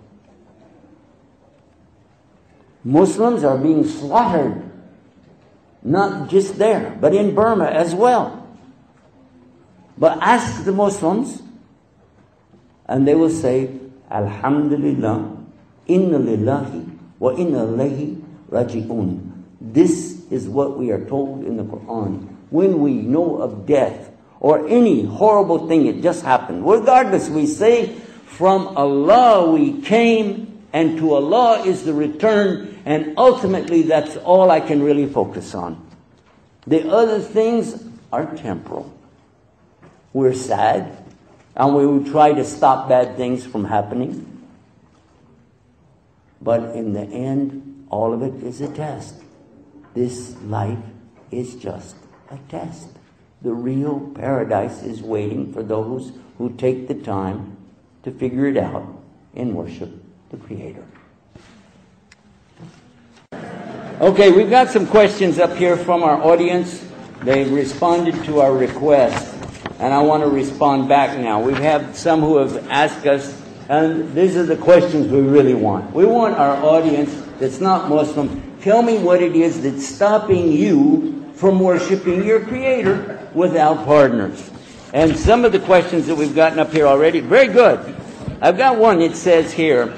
Muslims are being slaughtered, not just there, but in Burma as well. But ask the Muslims, and they will say, Alhamdulillah, inna lillahi wa inna ilayhi raji'un. This is what we are told in the Quran. When we know of death or any horrible thing that just happened, regardless, we say, from Allah we came, and to Allah is the return, and ultimately that's all I can really focus on. The other things are temporal. We're sad, and we will try to stop bad things from happening. But in the end, all of it is a test. This life is just a test. The real paradise is waiting for those who take the time to figure it out and worship the Creator. Okay, we've got some questions up here from our audience. They responded to our request, and I want to respond back now. We have some who have asked us, and these are the questions we really want. We want our audience that's not Muslim, tell me what it is that's stopping you from worshiping your Creator without partners. And some of the questions that we've gotten up here already, very good. I've got one that says here,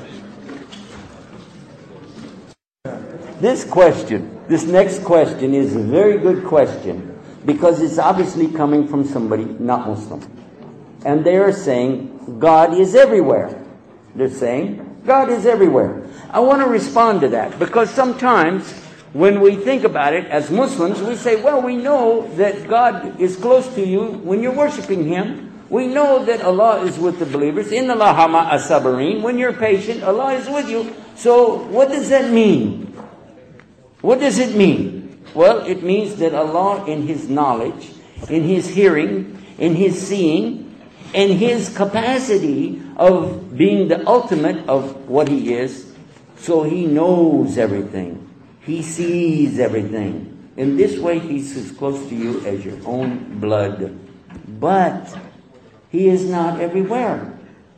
this question, this next question is a very good question because it's obviously coming from somebody not Muslim. And they are saying, God is everywhere. They're saying, God is everywhere. I want to respond to that because sometimes when we think about it as Muslims, we say, well, we know that God is close to you when you're worshiping Him. We know that Allah is with the believers. Inna Allaha ma'a sabirin. When you're patient, Allah is with you. So what does that mean? What does it mean? Well, it means that Allah in His knowledge, in His hearing, in His seeing, in His capacity of being the ultimate of what He is, so He knows everything. He sees everything. In this way, He's as close to you as your own blood. But He is not everywhere.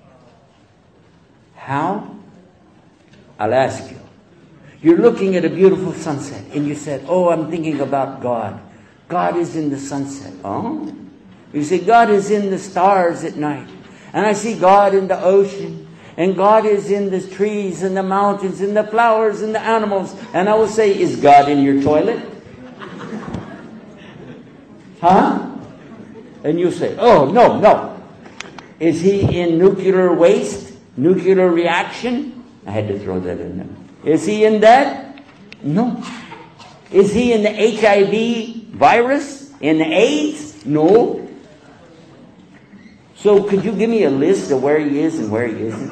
How? I'll ask you. You're looking at a beautiful sunset and you said, oh, I'm thinking about God. God is in the sunset. Oh? You say, God is in the stars at night. And I see God in the ocean. And God is in the trees and the mountains and the flowers and the animals. And I will say, is God in your toilet? Huh? And you say, oh, no, no. Is He in nuclear waste? Nuclear reaction? I had to throw that in there. Is He in that? No. Is He in the H I V virus? In the AIDS? No. So could you give me a list of where He is and where He isn't?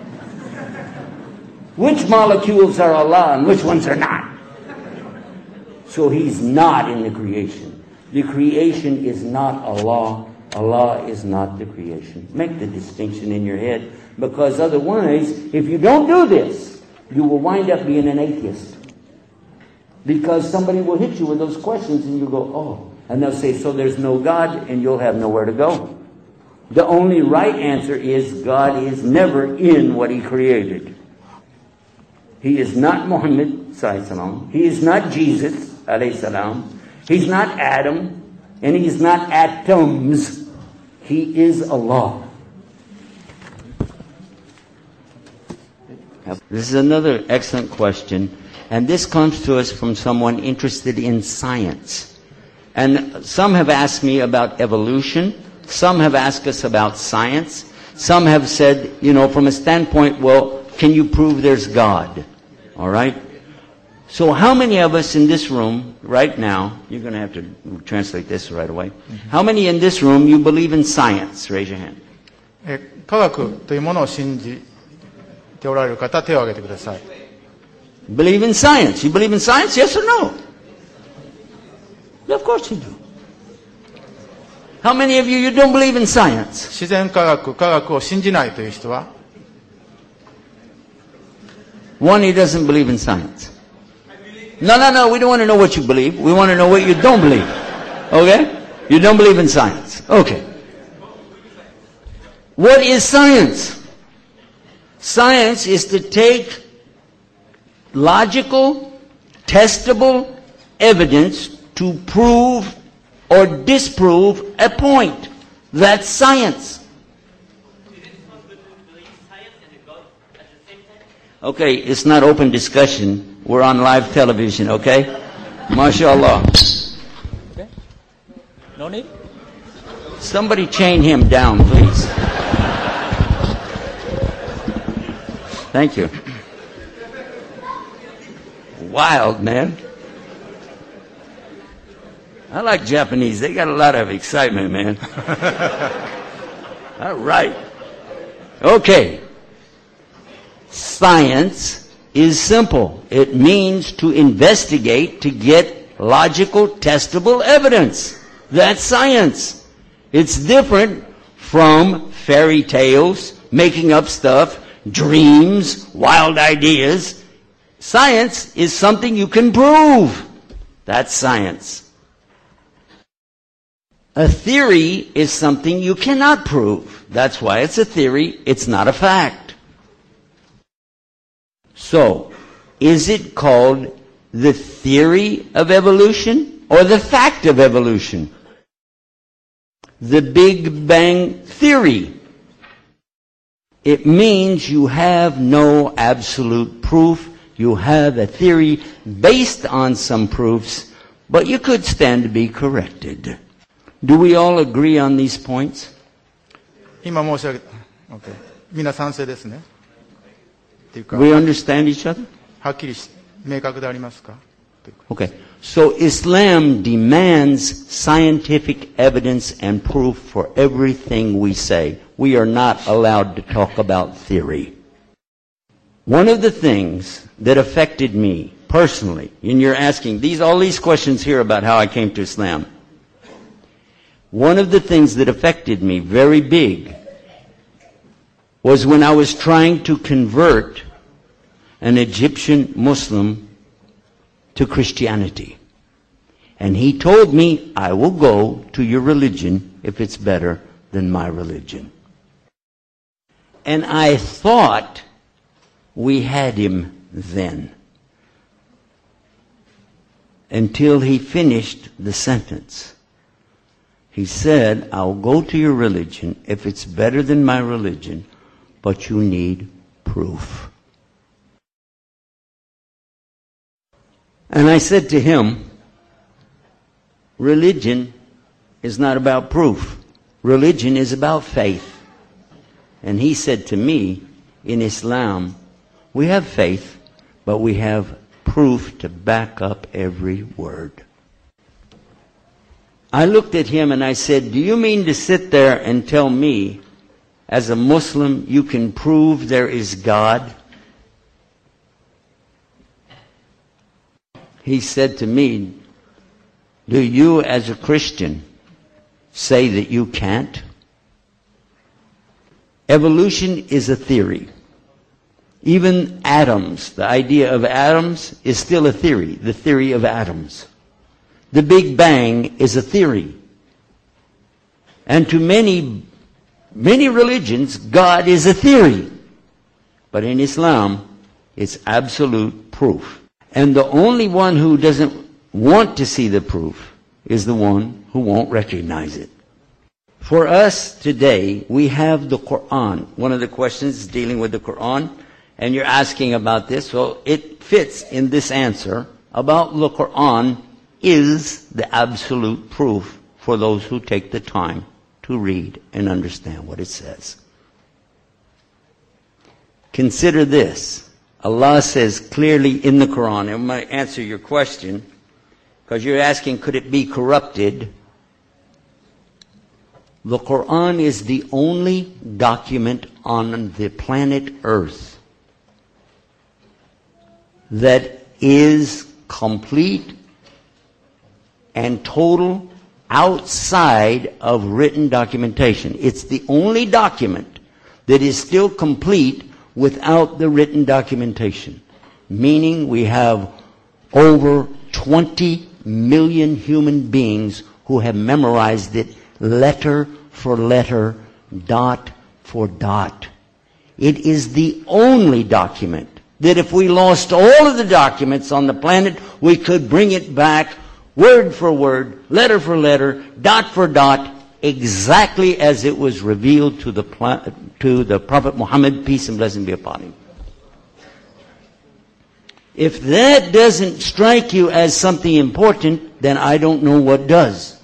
Which molecules are Allah and which ones are not? So He's not in the creation. The creation is not Allah. Allah is not the creation. Make the distinction in your head, because otherwise, if you don't do this, you will wind up being an atheist. Because somebody will hit you with those questions and you go, oh. And they'll say, so there's no God, and you'll have nowhere to go. The only right answer is God is never in what He created. He is not Muhammad, sallallahu. He is not Jesus, alayhi salam. He's not Adam, and He's not atoms. He is Allah. This is another excellent question, and this comes to us from someone interested in science. And some have asked me about evolution. Some have asked us about science. Some have said, you know, from a standpoint, well, can you prove there's God? All right? So how many of us in this room right now, you're going to have to translate this right away. Mm-hmm. How many in this room you believe in science? Raise your hand. え、科学というものを信じておられる方、手を挙げてください。 Believe in science. You believe in science? Yes or no? Of course you do. How many of you, you don't believe in science? 自然科学、科学を信じないという人は One, he doesn't believe in science. No, no, no, we don't want to know what you believe. We want to know what you don't believe. Okay? You don't believe in science. Okay. What is science? Science is to take logical, testable evidence to prove or disprove a point. That's science. Okay, it's not open discussion. We're on live television, okay? MashaAllah. Okay. No need? Somebody chain him down, please. Thank you. Wild, man. I like Japanese. They got a lot of excitement, man. All right. Okay. Science is simple. It means to investigate to get logical, testable evidence. That's science. It's different from fairy tales, making up stuff, dreams, wild ideas. Science is something you can prove. That's science. A theory is something you cannot prove. That's why it's a theory. It's not a fact. So, is it called the theory of evolution or the fact of evolution? The Big Bang Theory. It means you have no absolute proof. You have a theory based on some proofs, but you could stand to be corrected. Do we all agree on these points? 今申し上げた。Okay. みんな賛成ですね。っていうか、 We understand each other? はっきりし明確でありますか? Okay. So Islam demands scientific evidence and proof for everything we say. We are not allowed to talk about theory. One of the things that affected me personally, and you're asking these all these questions here about how I came to Islam. One of the things that affected me very big was when I was trying to convert an Egyptian Muslim to Christianity. And he told me, I will go to your religion if it's better than my religion. And I thought we had him then. Until he finished the sentence. He said, I'll go to your religion if it's better than my religion, but you need proof. And I said to him, religion is not about proof. Religion is about faith. And he said to me, in Islam, we have faith, but we have proof to back up every word. I looked at him and I said, do you mean to sit there and tell me, as a Muslim, you can prove there is God? He said to me, do you as a Christian say that you can't? Evolution is a theory. Even atoms, the idea of atoms is still a theory, the theory of atoms. The Big Bang is a theory. And to many, many religions, God is a theory. But in Islam, it's absolute proof. And the only one who doesn't want to see the proof is the one who won't recognize it. For us today, we have the Quran. One of the questions is dealing with the Quran, and you're asking about this, so it fits in this answer about the Quran is the absolute proof for those who take the time to read and understand what it says. Consider this. Allah says clearly in the Quran, and I'm going to answer your question, because you're asking, could it be corrupted? The Quran is the only document on the planet Earth that is complete and total outside of written documentation. It's the only document that is still complete without the written documentation. Meaning we have over twenty million human beings who have memorized it letter for letter, dot for dot. It is the only document that if we lost all of the documents on the planet, we could bring it back word for word, letter for letter, dot for dot, exactly as it was revealed to the pla- to the Prophet Muhammad, peace and blessing be upon him. If that doesn't strike you as something important, then I don't know what does.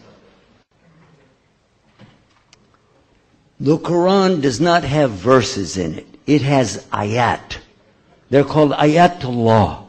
The Quran does not have verses in it. It has ayat. They're called ayatullah.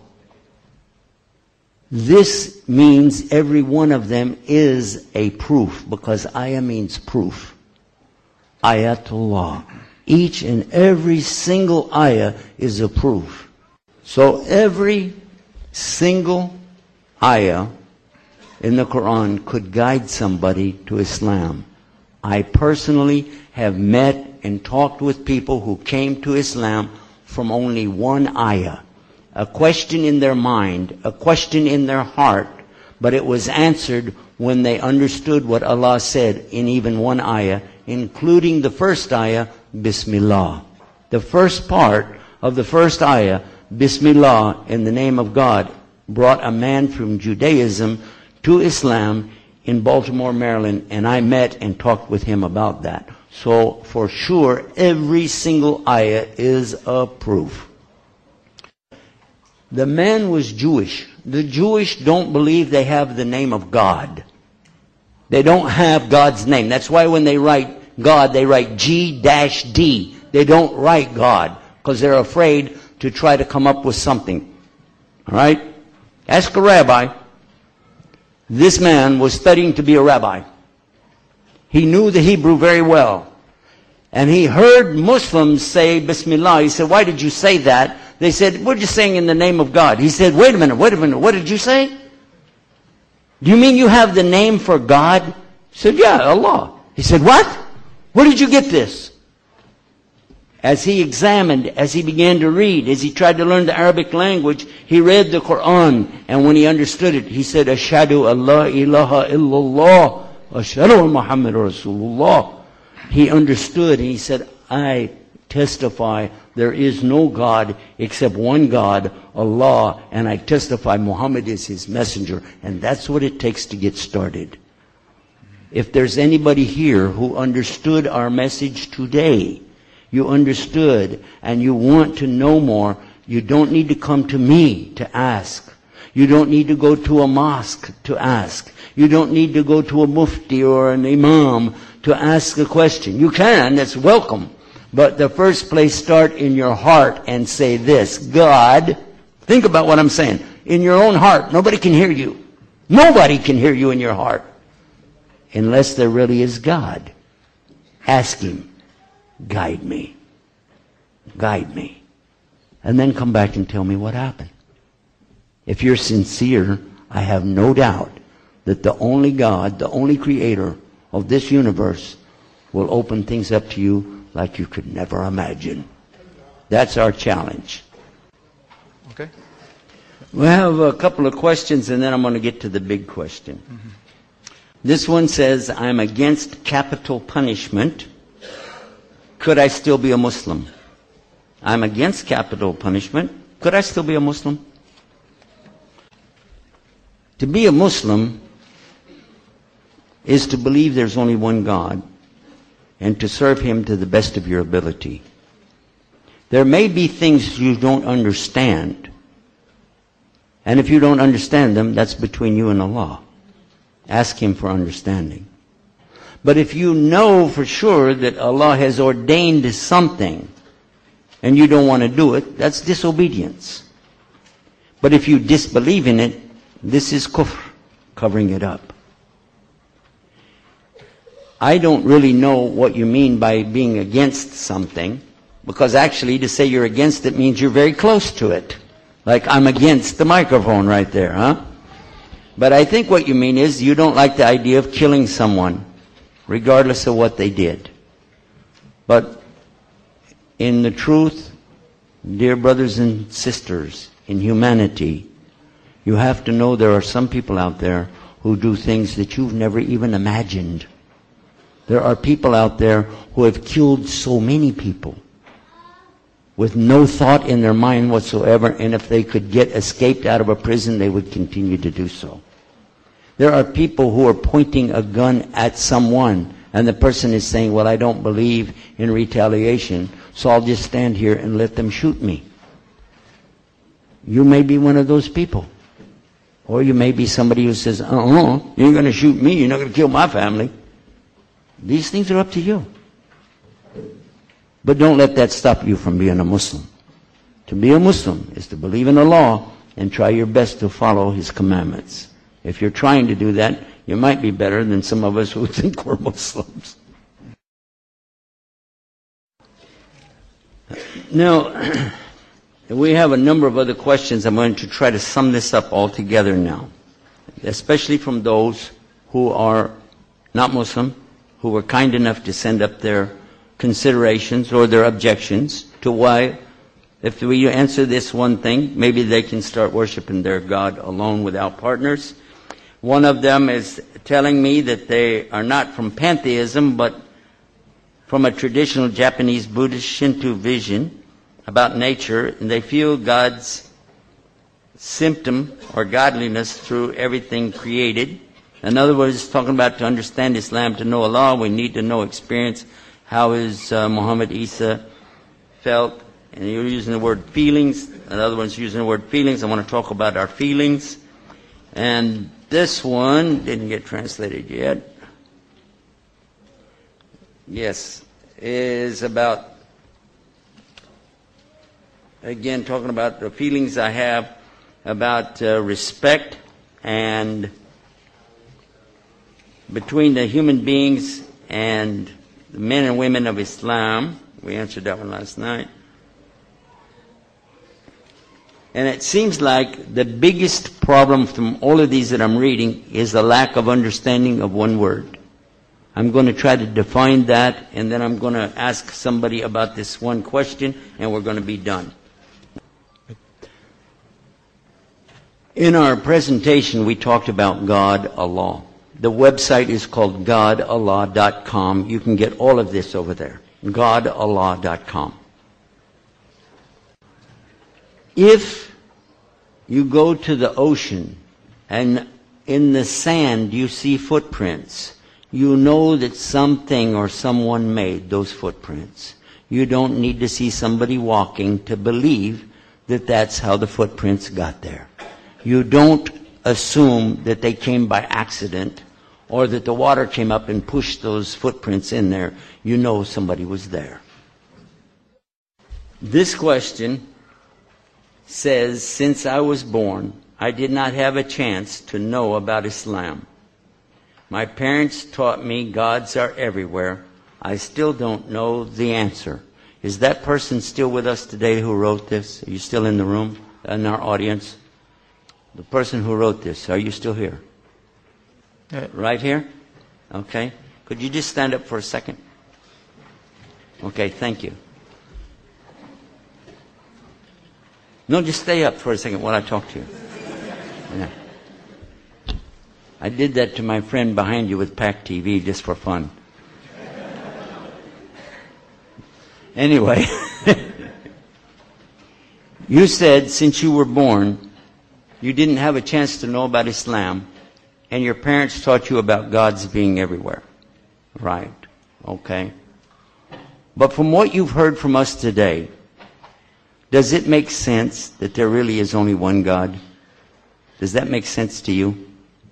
This means every one of them is a proof, because ayah means proof. Ayatullah. Each and every single ayah is a proof. So every single ayah in the Quran could guide somebody to Islam. I personally have met and talked with people who came to Islam from only one ayah. A question in their mind, a question in their heart, but it was answered when they understood what Allah said in even one ayah, including the first ayah, Bismillah. The first part of the first ayah, Bismillah, in the name of God, brought a man from Judaism to Islam in Baltimore, Maryland, and I met and talked with him about that. So, for sure, every single ayah is a proof. The man was Jewish. The Jewish don't believe they have the name of God. They don't have God's name. That's why when they write God, they write G D. They don't write God, because they're afraid to try to come up with something. All right? Ask a rabbi. This man was studying to be a rabbi. He knew the Hebrew very well. And he heard Muslims say Bismillah. He said, why did you say that? They said, we're just saying in the name of God. He said, wait a minute, wait a minute, what did you say? Do you mean you have the name for God? He said, yeah, Allah. He said, what? Where did you get this? As he examined, as he began to read, as he tried to learn the Arabic language, he read the Quran. And when he understood it, he said, Ashhadu an la ilaha illallah, Ashhadu an Muhammad Rasulullah. He understood and he said, I testify there is no God except one God, Allah, and I testify Muhammad is his messenger. And that's what it takes to get started. If there's anybody here who understood our message today, you understood and you want to know more, you don't need to come to me to ask. You don't need to go to a mosque to ask. You don't need to go to a mufti or an imam to ask a question. You can, that's welcome. But the first place, start in your heart and say this, God, think about what I'm saying. In your own heart, nobody can hear you. Nobody can hear you in your heart. Unless there really is God. Ask Him. Guide me. Guide me. And then come back and tell me what happened. If you're sincere, I have no doubt that the only God, the only creator of this universe will open things up to you like you could never imagine. That's our challenge. Okay? We have a couple of questions, and then I'm going to get to the big question. Mm-hmm. This one says, I'm against capital punishment. Could I still be a Muslim? I'm against capital punishment. Could I still be a Muslim? To be a Muslim is to believe there's only one God and to serve Him to the best of your ability. There may be things you don't understand, and if you don't understand them, that's between you and Allah. Ask Him for understanding. But if you know for sure that Allah has ordained something and you don't want to do it, that's disobedience. But if you disbelieve in it, this is kufr, covering it up. I don't really know what you mean by being against something, because actually to say you're against it means you're very close to it. Like I'm against the microphone right there, huh? But I think what you mean is you don't like the idea of killing someone, regardless of what they did. But in the truth, dear brothers and sisters, in humanity, you have to know there are some people out there who do things that you've never even imagined. There are people out there who have killed so many people with no thought in their mind whatsoever, and if they could get escaped out of a prison, they would continue to do so. There are people who are pointing a gun at someone, and the person is saying, well, I don't believe in retaliation, so I'll just stand here and let them shoot me. You may be one of those people. Or you may be somebody who says, uh-uh, you ain't going to shoot me, you're not going to kill my family. These things are up to you. But don't let that stop you from being a Muslim. To be a Muslim is to believe in Allah and try your best to follow His commandments. If you're trying to do that, you might be better than some of us who think we're Muslims. Now, we have a number of other questions. I'm going to try to sum this up all together now, especially from those who are not Muslim, who were kind enough to send up their considerations or their objections to why, if we answer this one thing, maybe they can start worshiping their God alone without partners. One of them is telling me that they are not from pantheism, but from a traditional Japanese Buddhist Shinto vision about nature, and they feel God's symptom or godliness through everything created. In other words, talking about to understand Islam, to know Allah, we need to know experience. How is uh, Muhammad Isa felt? And you're using the word feelings. Another one's using the word feelings. I want to talk about our feelings. And this one didn't get translated yet. Yes, is about, again, talking about the feelings I have about uh, respect and between the human beings and the men and women of Islam. We answered that one last night. And it seems like the biggest problem from all of these that I'm reading is the lack of understanding of one word. I'm going to try to define that, and then I'm going to ask somebody about this one question, and we're going to be done. In our presentation, we talked about God, Allah. The website is called God Allah dot com. You can get all of this over there. God Allah dot com. If you go to the ocean and in the sand you see footprints, you know that something or someone made those footprints. You don't need to see somebody walking to believe that that's how the footprints got there. You don't assume that they came by accident or that the water came up and pushed those footprints in there. You know somebody was there. This question says, since I was born, I did not have a chance to know about Islam. My parents taught me gods are everywhere. I still don't know the answer. Is that person still with us today who wrote this? Are you still in the room, in our audience? The person who wrote this, are you still here? Yeah. Right here? Okay. Could you just stand up for a second? Okay, thank you. No, just stay up for a second while I talk to you. Yeah. I did that to my friend behind you with Pac T V just for fun. Anyway, you said since you were born, you didn't have a chance to know about Islam, and your parents taught you about God's being everywhere. Right. Okay. But from what you've heard from us today, does it make sense that there really is only one God? Does that make sense to you?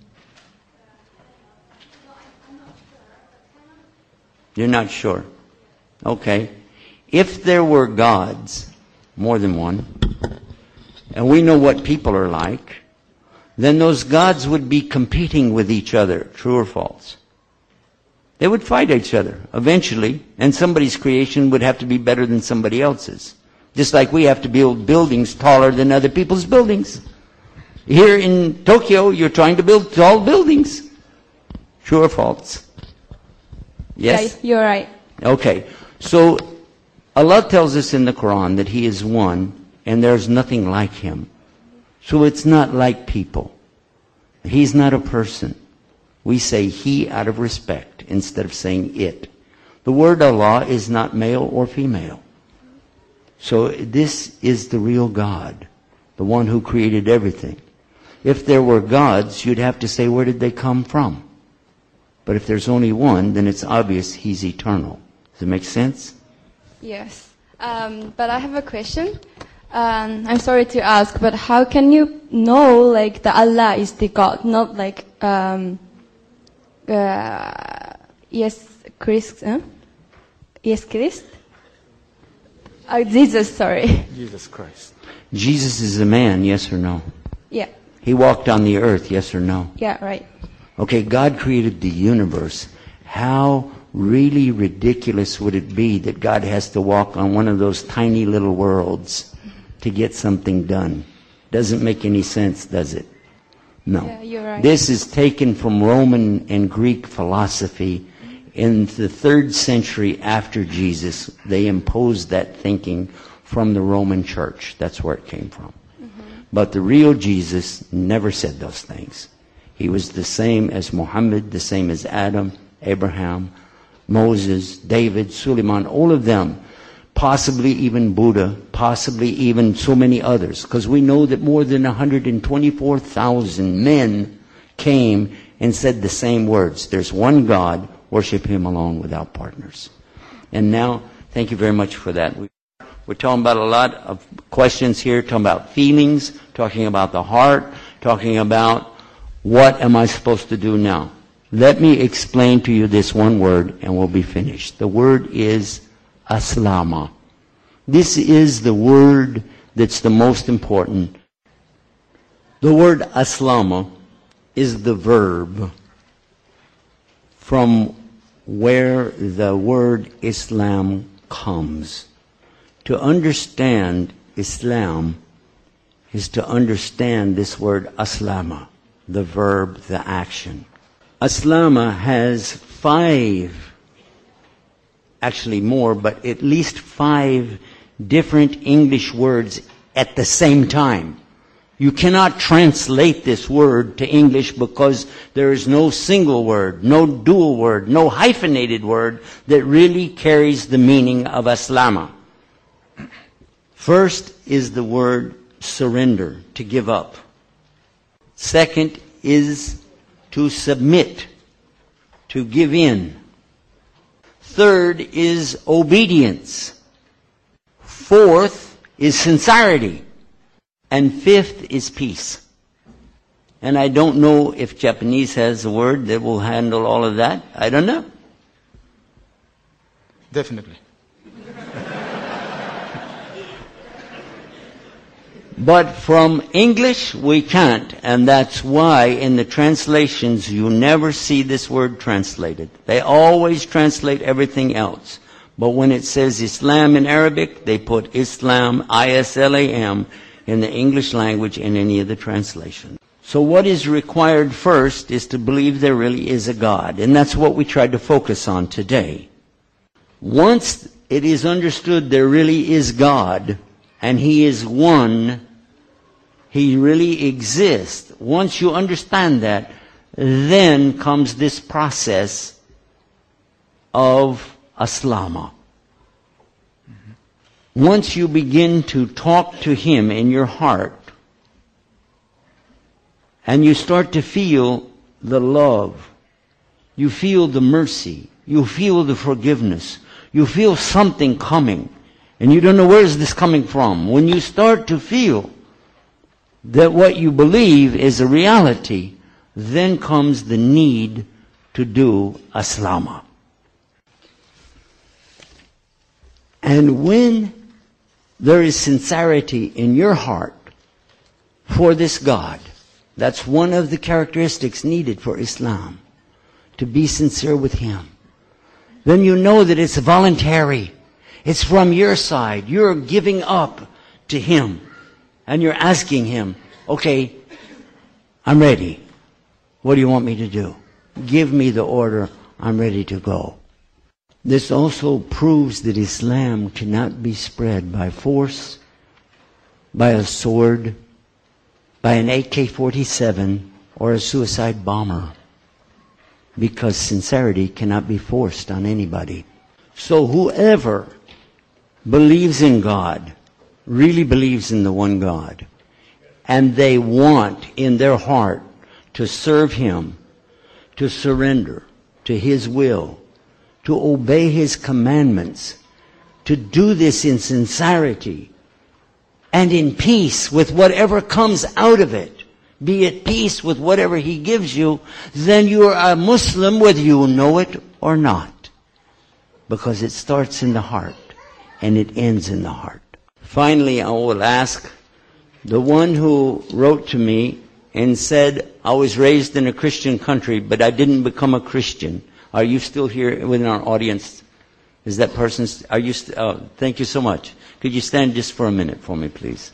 You're not sure. Okay. If there were gods, more than one, and we know what people are like, then those gods would be competing with each other, true or false? They would fight each other eventually, and somebody's creation would have to be better than somebody else's. Just like we have to build buildings taller than other people's buildings. Here in Tokyo, you're trying to build tall buildings. True or false? Yes? Yeah, you're right. Okay. So, Allah tells us in the Quran that He is one, and there's nothing like Him. So it's not like people. He's not a person. We say He out of respect instead of saying it. The word Allah is not male or female. So this is the real God, the one who created everything. If there were gods, you'd have to say, where did they come from? But if there's only one, then it's obvious He's eternal. Does it make sense? Yes. Um, but I have a question. Um, I'm sorry to ask, but how can you know, like, that Allah is the God, not like, um, uh, yes, Christ, huh? Yes, Christ? Oh, Jesus, sorry. Jesus Christ. Jesus is a man, yes or no? Yeah. He walked on the earth, yes or no? Yeah, right. Okay, God created the universe. How really ridiculous would it be that God has to walk on one of those tiny little worlds to get something done? Doesn't make any sense, does it? No. Yeah, you're right. This is taken from Roman and Greek philosophy. In the third century after Jesus, they imposed that thinking from the Roman church. That's where it came from. Mm-hmm. But the real Jesus never said those things. He was the same as Muhammad, the same as Adam, Abraham, Moses, David, Suleiman, all of them. Possibly even Buddha, possibly even so many others. Because we know that more than one hundred twenty-four thousand men came and said the same words. There's one God, worship Him alone without partners. And now, thank you very much for that. We're talking about a lot of questions here, talking about feelings, talking about the heart, talking about what am I supposed to do now. Let me explain to you this one word and we'll be finished. The word is aslama. This is the word that's the most important. The word aslama is the verb from where the word Islam comes. To understand Islam is to understand this word aslama, the verb, the action. Aslama has five, actually more, but at least five different English words at the same time. You cannot translate this word to English because there is no single word, no dual word, no hyphenated word that really carries the meaning of aslama. First is the word surrender, to give up. Second is to submit, to give in. Third is obedience. Fourth is sincerity. And fifth is peace. And I don't know if Japanese has a word that will handle all of that. I don't know. Definitely. But from English, we can't. And that's why in the translations, you never see this word translated. They always translate everything else. But when it says Islam in Arabic, they put Islam, I S L A M, in the English language in any of the translations. So what is required first is to believe there really is a God. And that's what we tried to focus on today. Once it is understood there really is God, and He is one, He really exists. Once you understand that, then comes this process of aslama. Once you begin to talk to Him in your heart, and you start to feel the love, you feel the mercy, you feel the forgiveness, you feel something coming, and you don't know where is this coming from. When you start to feel that what you believe is a reality, then comes the need to do aslama. And when there is sincerity in your heart for this God, that's one of the characteristics needed for Islam, to be sincere with Him. Then you know that it's voluntary. It's from your side. You're giving up to Him. And you're asking Him, okay, I'm ready. What do you want me to do? Give me the order. I'm ready to go. This also proves that Islam cannot be spread by force, by a sword, by an A K forty-seven, or a suicide bomber. Because sincerity cannot be forced on anybody. So whoever believes in God, really believes in the one God, and they want in their heart to serve Him, to surrender to His will, to obey His commandments, to do this in sincerity and in peace with whatever comes out of it, be at peace with whatever He gives you, then you are a Muslim whether you know it or not. Because it starts in the heart and it ends in the heart. Finally, I will ask the one who wrote to me and said, I was raised in a Christian country, but I didn't become a Christian. Are you still here within our audience? Is that person, are you, st- oh, thank you so much. Could you stand just for a minute for me, please?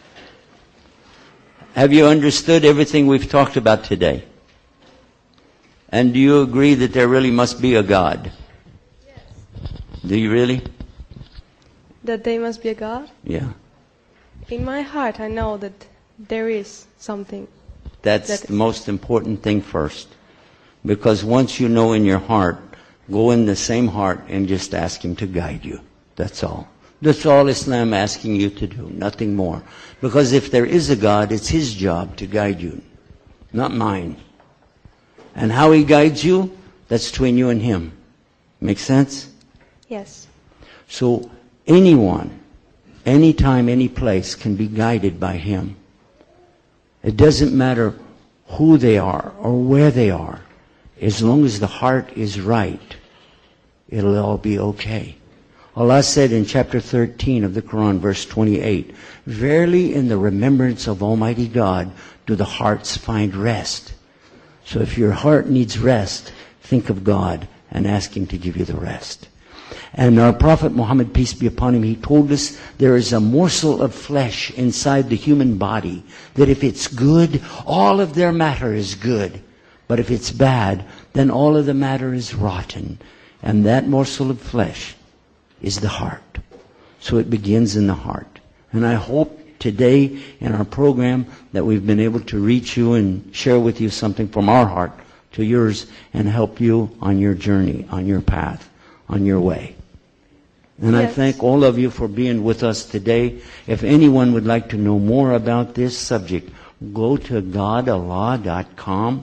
Have you understood everything we've talked about today? And do you agree that there really must be a God? Yes. Do you really? That there must be a God? Yeah. In my heart, I know that there is something. That's that the most important thing first. Because once you know in your heart, go in the same heart and just ask Him to guide you. That's all. That's all Islam asking you to do, nothing more. Because if there is a God, it's His job to guide you, not mine. And how He guides you, that's between you and Him. Make sense? Yes. So anyone, anytime, any place can be guided by Him. It doesn't matter who they are or where they are. As long as the heart is right, it'll all be okay. Allah said in chapter thirteen of the Quran, verse twenty-eight, verily in the remembrance of Almighty God do the hearts find rest. So if your heart needs rest, think of God and ask Him to give you the rest. And our Prophet Muhammad, peace be upon him, he told us there is a morsel of flesh inside the human body that if it's good, all of their matter is good. But if it's bad, then all of the matter is rotten. And that morsel of flesh is the heart. So it begins in the heart. And I hope today in our program that we've been able to reach you and share with you something from our heart to yours and help you on your journey, on your path, on your way. And yes. I thank all of you for being with us today. If anyone would like to know more about this subject, go to god allah dot com.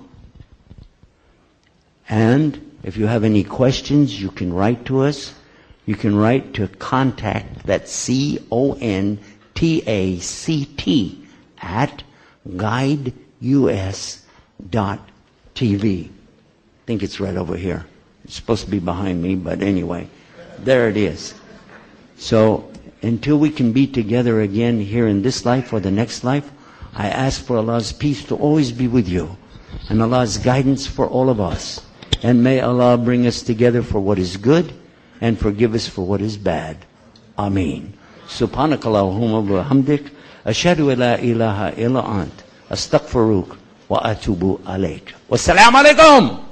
And if you have any questions, you can write to us. You can write to contact, that's C O N T A C T, at guide U S dot T V. I think it's right over here. It's supposed to be behind me, but anyway, there it is. So until we can be together again here in this life or the next life, I ask for Allah's peace to always be with you and Allah's guidance for all of us. And may Allah bring us together for what is good and forgive us for what is bad. Ameen. Subhanakallahumma wa hamdik. Ashhadu an la ilaha illa ant. Astaghfiruk wa atubu alayk. Wassalamu alaikum.